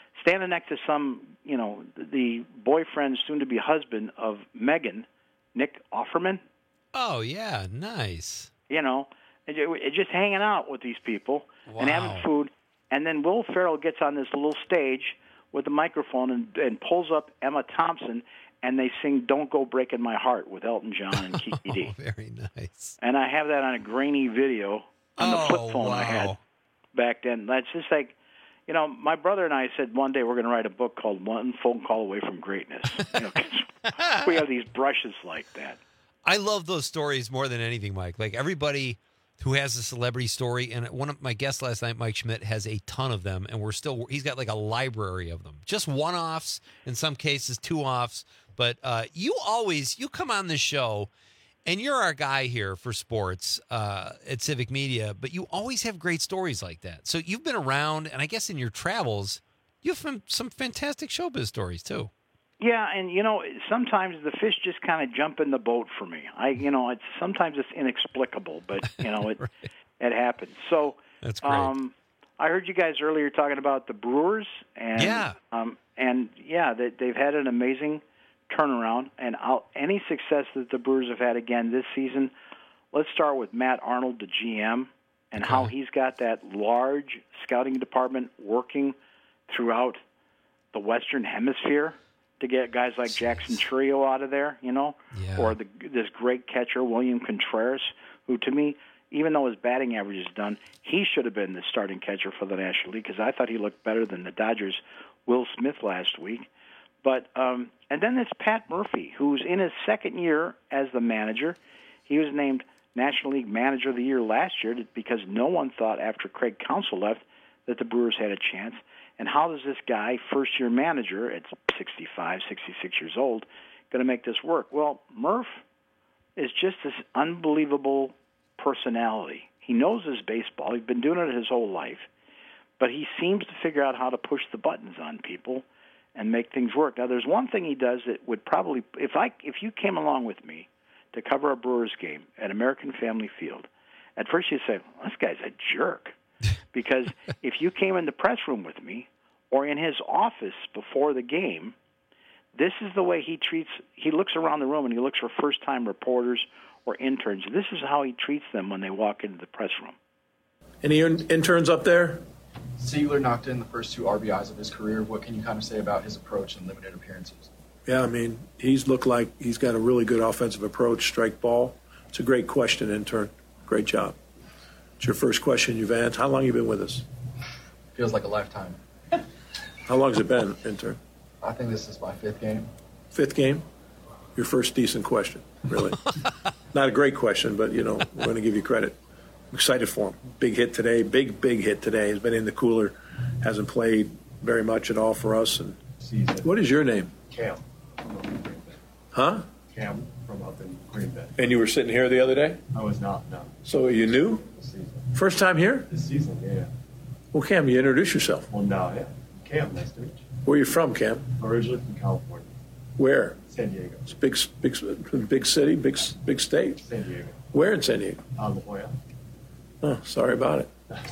standing next to some, you know, the boyfriend, soon-to-be husband of Megan, Nick Offerman. Oh, yeah, nice. You know, and ju- just hanging out with these people and Wow. having food. And then Will Ferrell gets on this little stage with a microphone and, and pulls up Emma Thompson, and they sing Don't Go Breaking My Heart with Elton John and Kiki D. Oh, very nice. And I have that on a grainy video on the Oh, flip phone I had wow. back then. That's just like, you know, my brother and I said one day we're going to write a book called One Phone Call Away from Greatness. You know, 'cause we have these brushes like that. I love those stories more than anything, Mike. Like everybody who has a celebrity story, and one of my guests last night, Mike Schmidt, has a ton of them, and we're still, he's got like a library of them. Just one-offs, in some cases two-offs, but uh, you always, you come on this show, and you're our guy here for sports uh, at Civic Media, but you always have great stories like that. So you've been around, and I guess in your travels, you have some fantastic showbiz stories too. Yeah, and you know, sometimes the fish just kind of jump in the boat for me. I, you know, it's sometimes it's inexplicable, but you know, it right. it happens. So that's great. Um, I heard you guys earlier talking about the Brewers, and yeah, um, and yeah, they, they've had an amazing turnaround, and I'll, any success that the Brewers have had again this season. Let's start with Matt Arnold, the G M, and okay. how he's got that large scouting department working throughout the Western Hemisphere to get guys like Jackson Chourio out of there, you know, yeah. or the, this great catcher, William Contreras, who to me, even though his batting average is done, he should have been the starting catcher for the National League because I thought he looked better than the Dodgers' Will Smith last week. But um, and then it's Pat Murphy, who's in his second year as the manager. He was named National League Manager of the Year last year because no one thought after Craig Counsell left that the Brewers had a chance. And how does this guy, first-year manager at sixty-five, sixty-six years old, going to make this work? Well, Murph is just this unbelievable personality. He knows his baseball. He's been doing it his whole life. But he seems to figure out how to push the buttons on people and make things work. Now, there's one thing he does that would probably, if I, if you came along with me to cover a Brewers game at American Family Field, at first you'd say, well, this guy's a jerk. Because if you came in the press room with me or in his office before the game, this is the way he treats, he looks around the room and he looks for first-time reporters or interns. This is how he treats them when they walk into the press room. Any in- interns up there? Siegler knocked in the first two R B Is of his career. What can you kind of say about his approach and limited appearances? Yeah, I mean, he's looked like he's got a really good offensive approach, strike ball. It's a great question, intern. Great job. It's your first question you've answered. How long have you been with us? Feels like a lifetime. How long has it been, intern? I think this is my fifth game. Fifth game? Your first decent question, really. Not a great question, but, you know, we're going to give you credit. I'm excited for him. Big hit today. Big, big hit today. He's been in the cooler. Hasn't played very much at all for us. And Season. What is your name? Cam. From up in Green Bay. Huh? Cam from up in Green Bay. And you were sitting here the other day? I was not, no. So are you new? This season. First time here? This season, yeah. Well, Cam, you introduce yourself. Well, no, yeah. Cam, nice to meet you. Where are you from, Cam? Originally from California. Where? San Diego. It's a big, big, big city, big, big state. San Diego. Where in San Diego? Uh, La Jolla. Oh, sorry about it.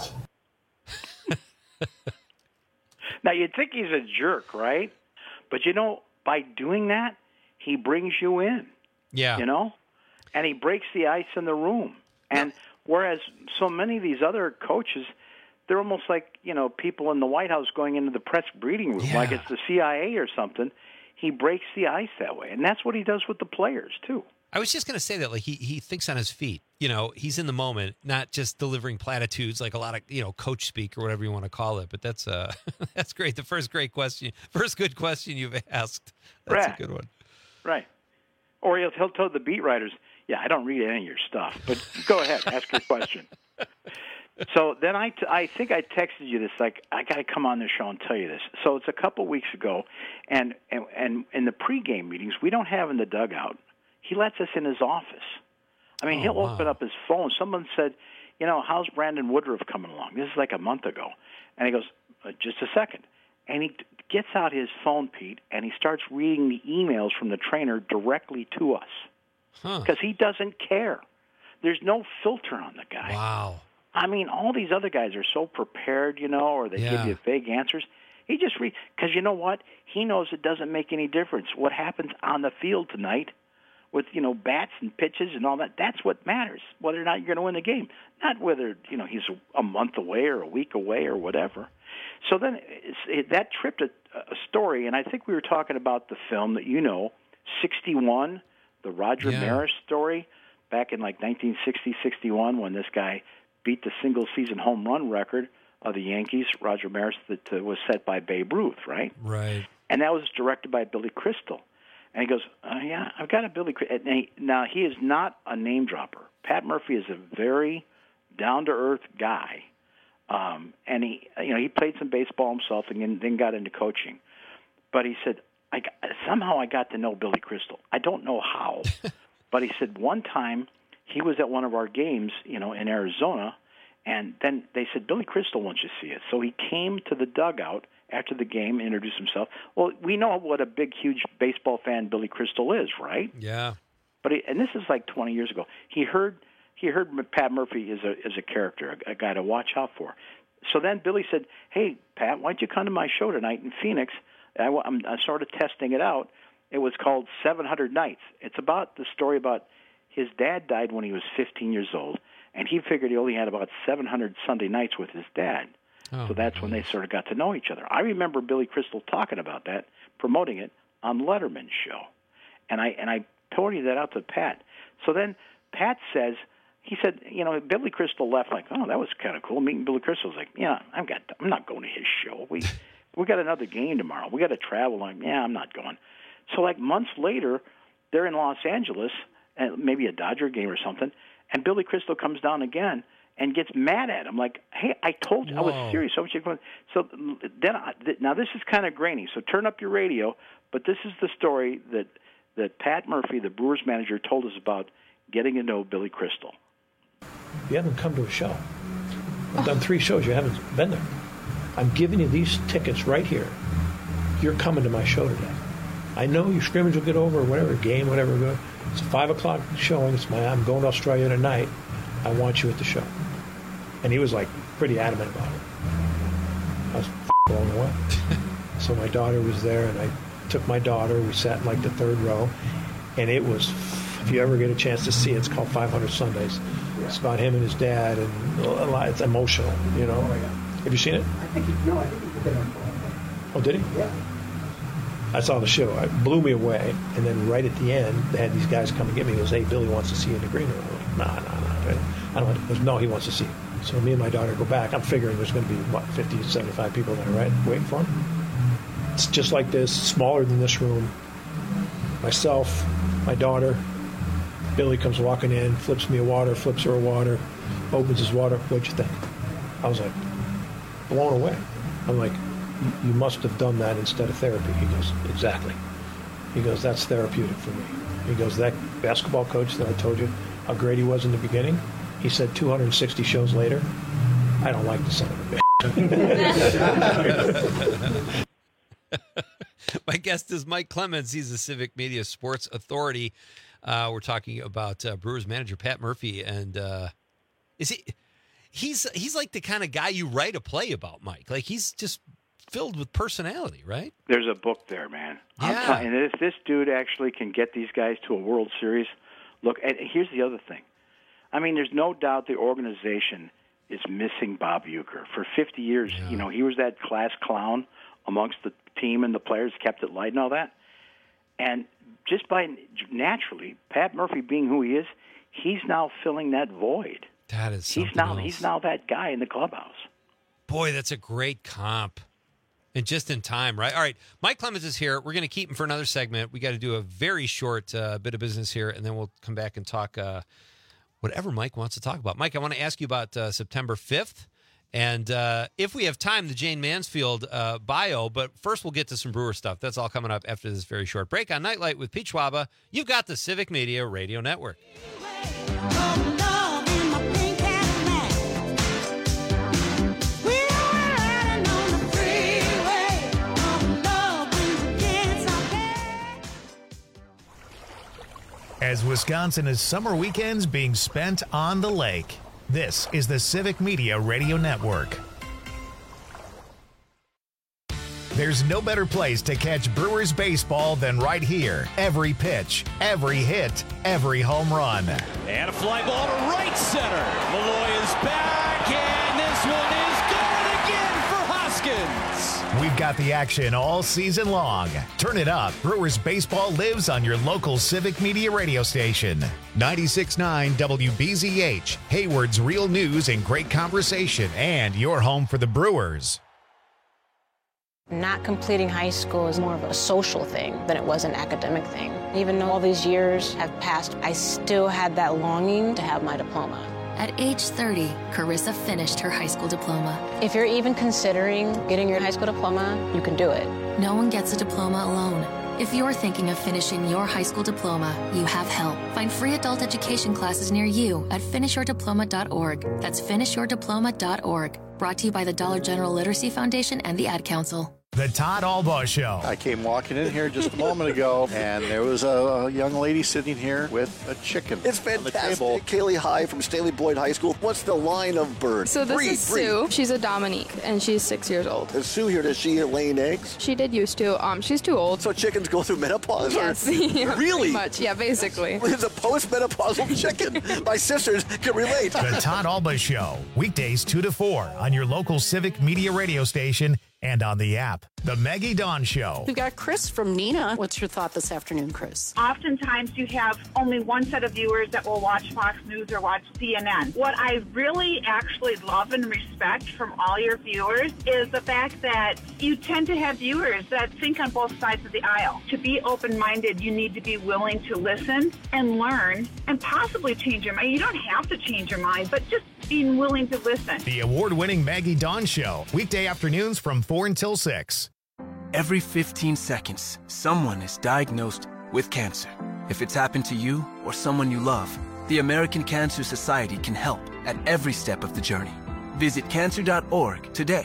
Now, you'd think he's a jerk, right? But, you know, by doing that, he brings you in. Yeah. You know? And he breaks the ice in the room. And whereas so many of these other coaches, they're almost like, you know, people in the White House going into the press breeding room, Yeah. like it's the C I A or something. He breaks the ice that way. And that's what he does with the players, too. I was just going to say that, like, he, he thinks on his feet. You know, he's in the moment, not just delivering platitudes like a lot of, you know, coach speak or whatever you want to call it. But that's uh, that's great. The first great question, first good question you've asked. That's Right. a good one. Right. Or he'll, he'll tell the beat writers, yeah, I don't read any of your stuff, but go ahead, ask your question. So then I, t- I think I texted you this, like, I got to come on this show and tell you this. So it's a couple weeks ago, and, and, and in the pregame meetings, we don't have in the dugout. He lets us in his office. I mean, Oh, he'll wow. open up his phone. Someone said, you know, how's Brandon Woodruff coming along? This is like a month ago. And he goes, uh, just a second. And he t- gets out his phone, Pete, and he starts reading the emails from the trainer directly to us. Huh. Because he doesn't care. There's no filter on the guy. Wow. I mean, all these other guys are so prepared, you know, or they Yeah. give you vague answers. He just re because you know what? He knows it doesn't make any difference what happens on the field tonight with, you know, bats and pitches and all that. That's what matters, whether or not you're going to win the game, not whether, you know, he's a month away or a week away or whatever. So then it's, it, that tripped a, a story, and I think we were talking about the film that you know, sixty-one, the Roger Yeah. Maris story, back in like nineteen sixty, sixty-one, when this guy beat the single-season home run record of the Yankees, Roger Maris, that uh, was set by Babe Ruth, right? Right. And that was directed by Billy Crystal. And he goes, oh, yeah, I've got a Billy Crystal. Now, he is not a name dropper. Pat Murphy is a very down-to-earth guy. Um, and he, you know, he played some baseball himself and then got into coaching. But he said, I got, somehow I got to know Billy Crystal. I don't know how. But he said one time he was at one of our games, you know, in Arizona, and then they said, Billy Crystal wants you to see it. So he came to the dugout after the game, introduced himself. Well, we know what a big, huge baseball fan Billy Crystal is, right? Yeah. But he, and this is like twenty years ago. He heard he heard Pat Murphy is a is a character, a, a guy to watch out for. So then Billy said, "Hey, Pat, why don't you come to my show tonight in Phoenix?" I, I'm, I'm sort of testing it out. It was called seven hundred Nights. It's about the story about his dad died when he was fifteen years old, and he figured he only had about seven hundred Sunday nights with his dad. Oh, so that's when they sort of got to know each other. I remember Billy Crystal talking about that, promoting it on Letterman's show. And I and I pointed that out to Pat. So then Pat says, he said, you know, Billy Crystal left like, oh, that was kind of cool. Meeting Billy Crystal was like, yeah, I've got, I'm not going to his show. We we got another game tomorrow. We got to travel. Like, yeah, I'm not going. So like months later, they're in Los Angeles, and maybe a Dodger game or something, and Billy Crystal comes down again and gets mad at him, like, hey, I told you, Whoa. I was serious. So then, I, now this is kind of grainy, so turn up your radio, but this is the story that, that Pat Murphy, the Brewers manager, told us about getting to know Billy Crystal. You haven't come to a show. I've done three shows. You haven't been there. I'm giving you these tickets right here. You're coming to my show today. I know your scrimmage will get over, or whatever, game, whatever. It's a five o'clock showing. It's my, I'm going to Australia tonight. I want you at the show. And he was like pretty adamant about it. I was blown away. So my daughter was there, and I took my daughter. We sat in like the third row, and it was, if you ever get a chance to see it, it's called five hundred Sundays. It's about him and his dad, and a lot, it's emotional, you know. Have you seen it? I think he, no, I think he did it. Oh, did he? Yeah. I saw the show. It blew me away. And then right at the end, they had these guys come and get me. He goes, hey, Billy wants to see you in the green room. I'm like, nah, nah, nah. I don't want to. He goes, no, he wants to see you. So me and my daughter go back. I'm figuring there's going to be, what, fifty, seventy-five people there, right? Waiting for him. It's just like this, smaller than this room. Myself, my daughter. Billy comes walking in, flips me a water, flips her a water, opens his water. What'd you think? I was like, blown away. I'm like, you must have done that instead of therapy. He goes, exactly. He goes, that's therapeutic for me. He goes, that basketball coach that I told you how great he was in the beginning, he said two hundred sixty shows later, I don't like the son of a bitch. My guest is Mike Clemens. He's the Civic Media Sports Authority. Uh, we're talking about uh, Brewers manager Pat Murphy, and uh, is he? He's he's like the kind of guy you write a play about, Mike. Like he's just filled with personality, right? There's a book there, man. Yeah. I'm telling you, if this dude actually can get these guys to a World Series, look. And here's the other thing. I mean, there's no doubt the organization is missing Bob Uecker. For fifty years, yeah. you know, he was that class clown amongst the team and the players, kept it light and all that. And just by naturally, Pat Murphy being who he is, he's now filling that void. That is he's something now else. He's now that guy in the clubhouse. Boy, that's a great comp. And just in time, right? All right, Mike Clemens is here. We're going to keep him for another segment. We got to do a very short uh, bit of business here, and then we'll come back and talk uh, whatever Mike wants to talk about. Mike, I want to ask you about uh, September fifth. And uh, if we have time, the Jane Mansfield uh, bio. But first, we'll get to some Brewer stuff. That's all coming up after this very short break on Nightlight with Pete Schwaba. You've got the Civic Media Radio Network. As Wisconsin is summer weekends being spent on the lake, this is the Civic Media Radio Network. There's no better place to catch Brewers baseball than right here. Every pitch, every hit, every home run. And a fly ball to right center. Malloy is back, and this one is going again for Hoskins. We've got the action all season long. Turn it up. Brewers baseball lives on your local Civic Media radio station. ninety-six point nine W B Z H, Hayward's real news and great conversation, and your home for the Brewers. Not completing high school is more of a social thing than it was an academic thing. Even though all these years have passed, I still had that longing to have my diploma. At age thirty, Carissa finished her high school diploma. If you're even considering getting your high school diploma, you can do it. No one gets a diploma alone. If you're thinking of finishing your high school diploma, you have help. Find free adult education classes near you at finish your diploma dot org. That's finish your diploma dot org. Brought to you by the Dollar General Literacy Foundation and the Ad Council. The Todd Albaugh Show. I came walking in here just a moment ago, and there was a, a young lady sitting here with a chicken. It's fantastic. Kaylee High from Staley Boyd High School. What's the line of bird? So this breathe, is breathe. Sue. She's a Dominique, and she's six years old. Is Sue here? Does she laying eggs? She did used to. Um, she's too old. So chickens go through menopause? Yes. Or? Yeah, Really? pretty much. Yeah, basically. It's a post-menopausal chicken. My sisters can relate. The Todd Albaugh Show. Weekdays two to four on your local Civic Media radio station and on the app. The Maggie Dawn Show. We've got Chris from Neenah. What's your thought this afternoon, Chris? Oftentimes you have only one set of viewers that will watch Fox News or watch C N N. What I really actually love and respect from all your viewers is the fact that you tend to have viewers that think on both sides of the aisle. To be open-minded, you need to be willing to listen and learn and possibly change your mind. You don't have to change your mind, but just being willing to listen. The award-winning Maggie Dawn Show. Weekday afternoons from four until six. Every fifteen seconds, someone is diagnosed with cancer. If it's happened to you or someone you love, the American Cancer Society can help at every step of the journey. Visit cancer dot org today.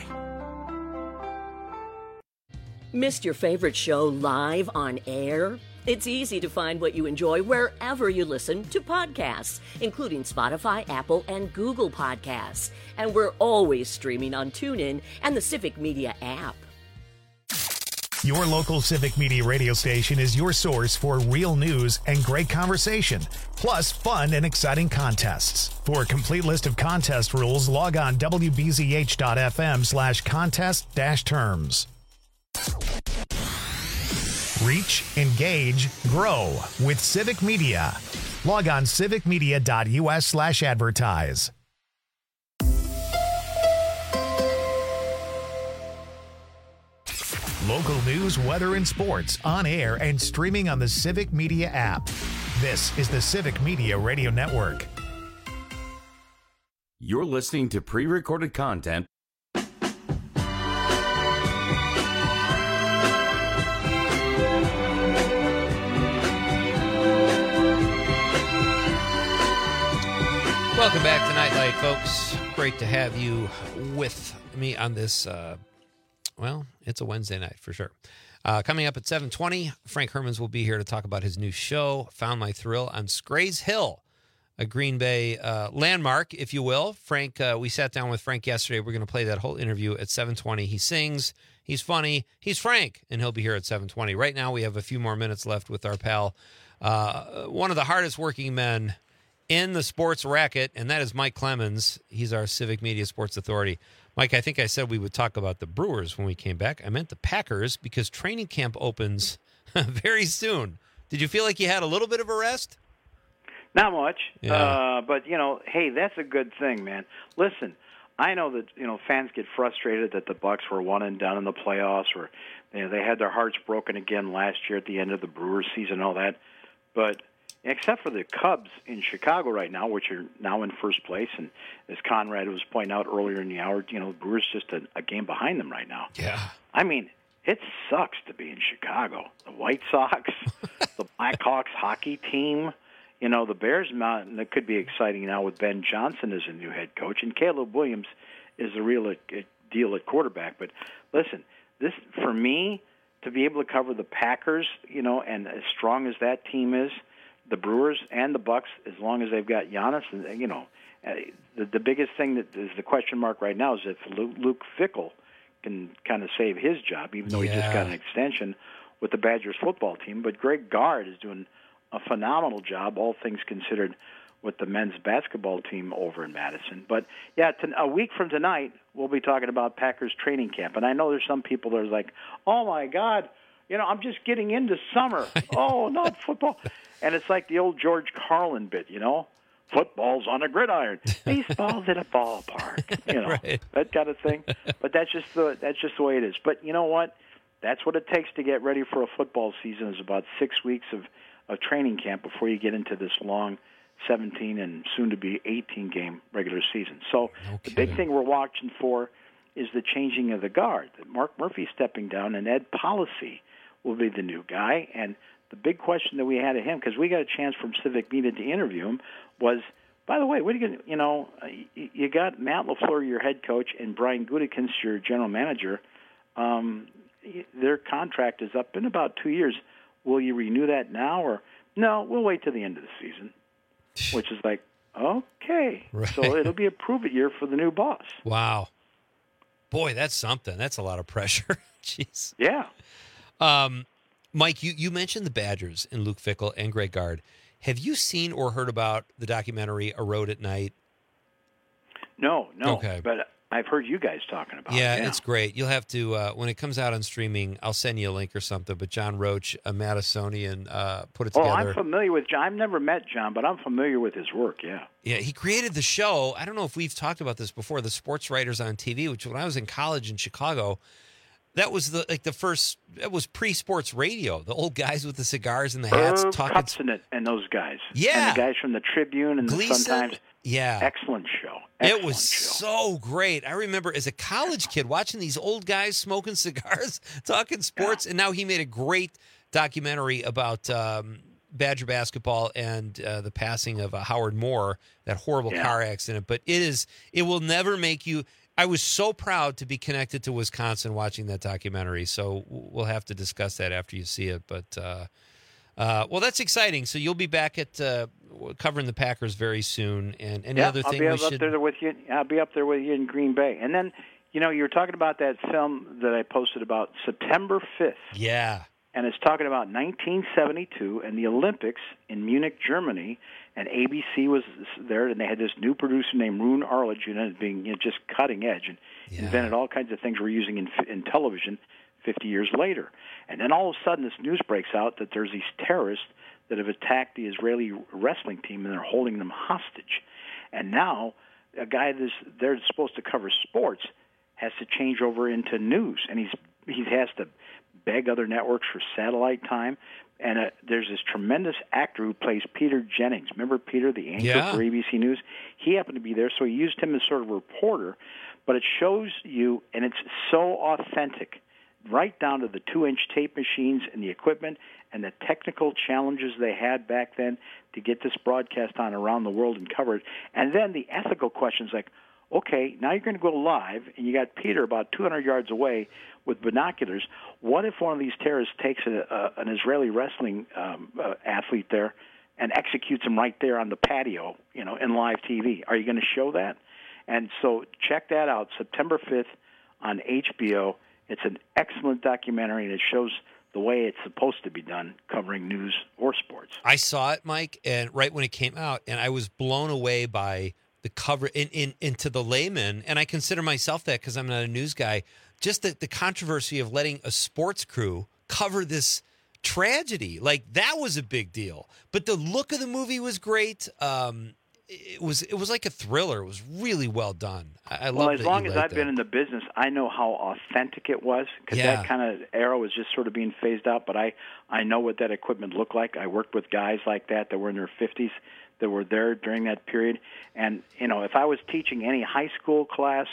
Missed your favorite show live on air? It's easy to find what you enjoy wherever you listen to podcasts, including Spotify, Apple, and Google Podcasts. And we're always streaming on TuneIn and the Civic Media app. Your local Civic Media radio station is your source for real news and great conversation, plus fun and exciting contests. For a complete list of contest rules, log on W B Z H dot F M slash contest dash terms. Reach, engage, grow with Civic Media. Log on civic media dot U S slash advertise. Local news, weather, and sports on air and streaming on the Civic Media app. This is the Civic Media Radio Network. You're listening to pre-recorded content. Welcome back to Nightlight, folks. Great to have you with me on this, uh, well, it's a Wednesday night for sure. Uh, coming up at seven twenty, Frank Hermans will be here to talk about his new show, Found My Thrill, on Scray's Hill, a Green Bay uh, landmark, if you will. Frank, uh, we sat down with Frank yesterday. We're going to play that whole interview at seven twenty. He sings, he's funny, he's Frank, and he'll be here at seven twenty. Right now, we have a few more minutes left with our pal, uh, one of the hardest working men in the sports racket, and that is Mike Clemens. He's our Civic Media Sports Authority. Mike, I think I said we would talk about the Brewers when we came back. I meant the Packers because training camp opens very soon. Did you feel like you had a little bit of a rest? Not much, Yeah. uh, but, you know, hey, that's a good thing, man. Listen, I know that, you know, fans get frustrated that the Bucks were one and done in the playoffs, or you know, they had their hearts broken again last year at the end of the Brewers season and all that, but except for the Cubs in Chicago right now, which are now in first place, and as Conrad was pointing out earlier in the hour, you know, the Brewers just a, a game behind them right now. Yeah. I mean, it sucks to be in Chicago. The White Sox, the Blackhawks hockey team, you know, the Bears Mountain, that could be exciting now with Ben Johnson as a new head coach, and Caleb Williams is the real uh, deal at quarterback. But listen, this for me, to be able to cover the Packers, you know, and as strong as that team is, the Brewers and the Bucks, as long as they've got Giannis, and you know, uh, the, the biggest thing that is the question mark right now is if Luke Fickell can kind of save his job, even though he just Yeah. got an extension with the Badgers football team. But Greg Gard is doing a phenomenal job, all things considered, with the men's basketball team over in Madison. But, yeah, t- a week from tonight, we'll be talking about Packers training camp. And I know there's some people that are like, oh, my God, you know, I'm just getting into summer. Oh, not football. And it's like the old George Carlin bit, you know, football's on a gridiron, baseball's at a ballpark, you know, Right. that kind of thing. But that's just the that's just the way it is. But you know what? That's what it takes to get ready for a football season, is about six weeks of, of training camp before you get into this long seventeen and soon-to-be eighteen-game regular season. So the big thing we're watching for is the changing of the guard. Mark Murphy stepping down, and Ed Policy will be the new guy. And the big question that we had of him, because we got a chance from Civic Media to interview him, was, by the way, what are you going to, you know, you got Matt LaFleur, your head coach, and Brian Gutekunst, your general manager. Um, their contract is up in about two years. Will you renew that now, or no, we'll wait till the end of the season, which is like, okay. Right. So it'll be a prove-it year for the new boss. Wow. Boy, that's something. That's a lot of pressure. Jeez. Yeah. Um, Mike, you, you mentioned the Badgers and Luke Fickell and Greg Gard. Have you seen or heard about the documentary A Road at Night? No, no. Okay. But I've heard you guys talking about Yeah, it. Yeah, it's great. You'll have to, uh, when it comes out on streaming, I'll send you a link or something. But John Roach, a Madisonian, uh, put it Oh, together. I'm familiar with John. I've never met John, but I'm familiar with his work, yeah. Yeah, he created the show. I don't know if we've talked about this before, the Sports Writers on T V, which when I was in college in Chicago, that was the like the first, that was pre-sports radio. The old guys with the cigars and the hats Irv talking. Kupcinet and those guys. Yeah. And the guys from the Tribune and Gleason. the Sun-Times. Yeah. Excellent show. Excellent It was show. so great. I remember as a college kid watching these old guys smoking cigars, talking sports, and now he made a great documentary about um, Badger basketball and uh, the passing of uh, Howard Moore, that horrible Yeah. car accident. But it is, it will never make you. I was so proud to be connected to Wisconsin watching that documentary. So we'll have to discuss that after you see it. But uh, uh, well, that's exciting. So you'll be back at uh, covering the Packers very soon. And any yeah, other I'll thing be we up should. there with you. I'll be up there with you in Green Bay. And then, you know, you were talking about that film that I posted about September fifth. Yeah. And it's talking about nineteen seventy-two and the Olympics in Munich, Germany. And A B C was there, and they had this new producer named Rune Arledge, you know, being you know, just cutting edge and Yeah. invented all kinds of things we're using in, in television fifty years later. And then all of a sudden, this news breaks out that there's these terrorists that have attacked the Israeli wrestling team, and they're holding them hostage. And now, a guy that's they're supposed to cover sports has to change over into news, and he's he has to beg other networks for satellite time. And uh, there's this tremendous actor who plays Peter Jennings. Remember Peter, the anchor Yeah. for A B C News? He happened to be there, so he used him as sort of a reporter. But it shows you, and it's so authentic, right down to the two-inch tape machines and the equipment and the technical challenges they had back then to get this broadcast on around the world and cover it. And then the ethical questions like, okay, now you're going to go live, and you got Peter about two hundred yards away with binoculars. What if one of these terrorists takes a, a, an Israeli wrestling um, uh, athlete there and executes him right there on the patio, you know, in live T V? Are you going to show that? And so check that out, September fifth on H B O. It's an excellent documentary, and it shows the way it's supposed to be done, covering news or sports. I saw it, Mike, and right when it came out, and I was blown away by the cover in, in into the layman, and I consider myself that because I'm not a news guy. Just the, the controversy of letting a sports crew cover this tragedy, like that was a big deal. But the look of the movie was great. Um, it was it was like a thriller. It was really well done. I, I well, love as that long you as liked I've that. been in the business, I know how authentic it was because Yeah. that kind of era was just sort of being phased out. But I, I know what that equipment looked like. I worked with guys like that that were in their fifties that were there during that period. And, you know, if I was teaching any high school class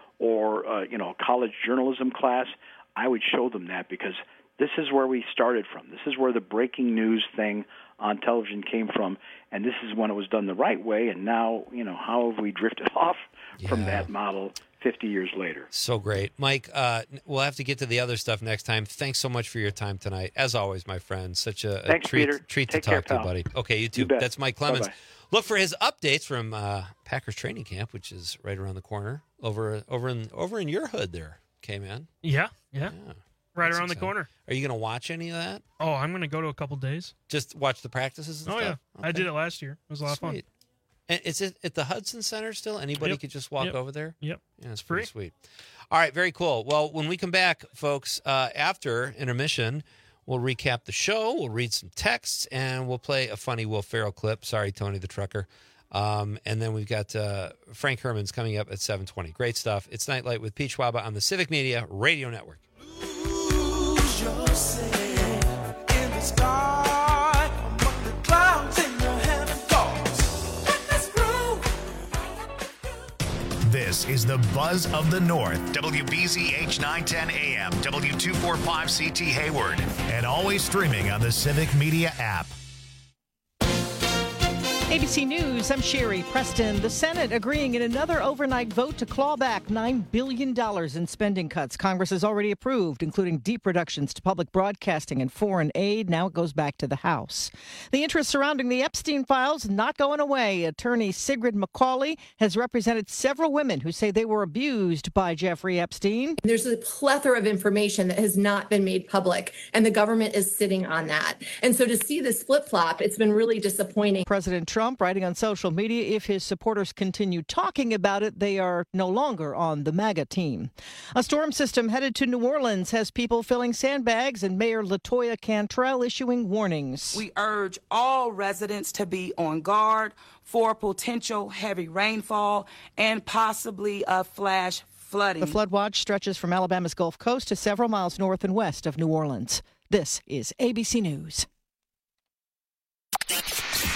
or, uh, you know, college journalism class, I would show them that because this is where we started from. This is where the breaking news thing on television came from, and this is when it was done the right way, and now, you know, how have we drifted off from that model fifty years later? So great. Mike, uh, we'll have to get to the other stuff next time. Thanks so much for your time tonight. As always, my friend, such a, a Thanks, treat, Peter. treat Take to care, talk to you, pal. buddy. Okay, you too. You bet. That's Mike Clemens. Bye-bye. Look for his updates from uh, Packers training camp, which is right around the corner over over in over in your hood there, K, man. Yeah, yeah. Yeah. Right That's around the exciting. corner. Are you going to watch any of that? Oh, I'm going to go to a couple days. Just watch the practices and Oh, stuff? yeah. I did it last year. It was a lot Sweet. of fun. And is it at the Hudson Center still? Anybody Yep. could just walk Yep. over there? Yep. Yeah, it's pretty sweet. All right, very cool. Well, when we come back, folks, uh, after intermission, we'll recap the show, we'll read some texts, and we'll play a funny Will Ferrell clip. Sorry, Tony the Trucker. Um, and then we've got uh, Frank Herman's coming up at seven twenty. Great stuff. It's Nightlight with Pete Schwaba on the Civic Media Radio Network. Lose yourself in the sky, among the clouds in your heaven thoughts. Let this groove. This is the Buzz of the North. W B Z H nine ten A M, W two forty-five C T Hayward, and always streaming on the Civic Media app. A B C News, I'm Sherry Preston. The Senate agreeing in another overnight vote to claw back nine billion dollars in spending cuts Congress has already approved, including deep reductions to public broadcasting and foreign aid. Now it goes back to the House. The interest surrounding the Epstein files not going away. Attorney Sigrid McCauley has represented several women who say they were abused by Jeffrey Epstein. There's a plethora of information that has not been made public, and the government is sitting on that. And so to see this flip-flop, it's been really disappointing. President Trump writing on social media, if his supporters continue talking about it, they are no longer on the MAGA team. A storm system headed to New Orleans has people filling sandbags, and Mayor LaToya Cantrell issuing warnings. We urge all residents to be on guard for potential heavy rainfall and possibly a flash flooding. The flood watch stretches from Alabama's Gulf Coast to several miles north and west of New Orleans. This is A B C News.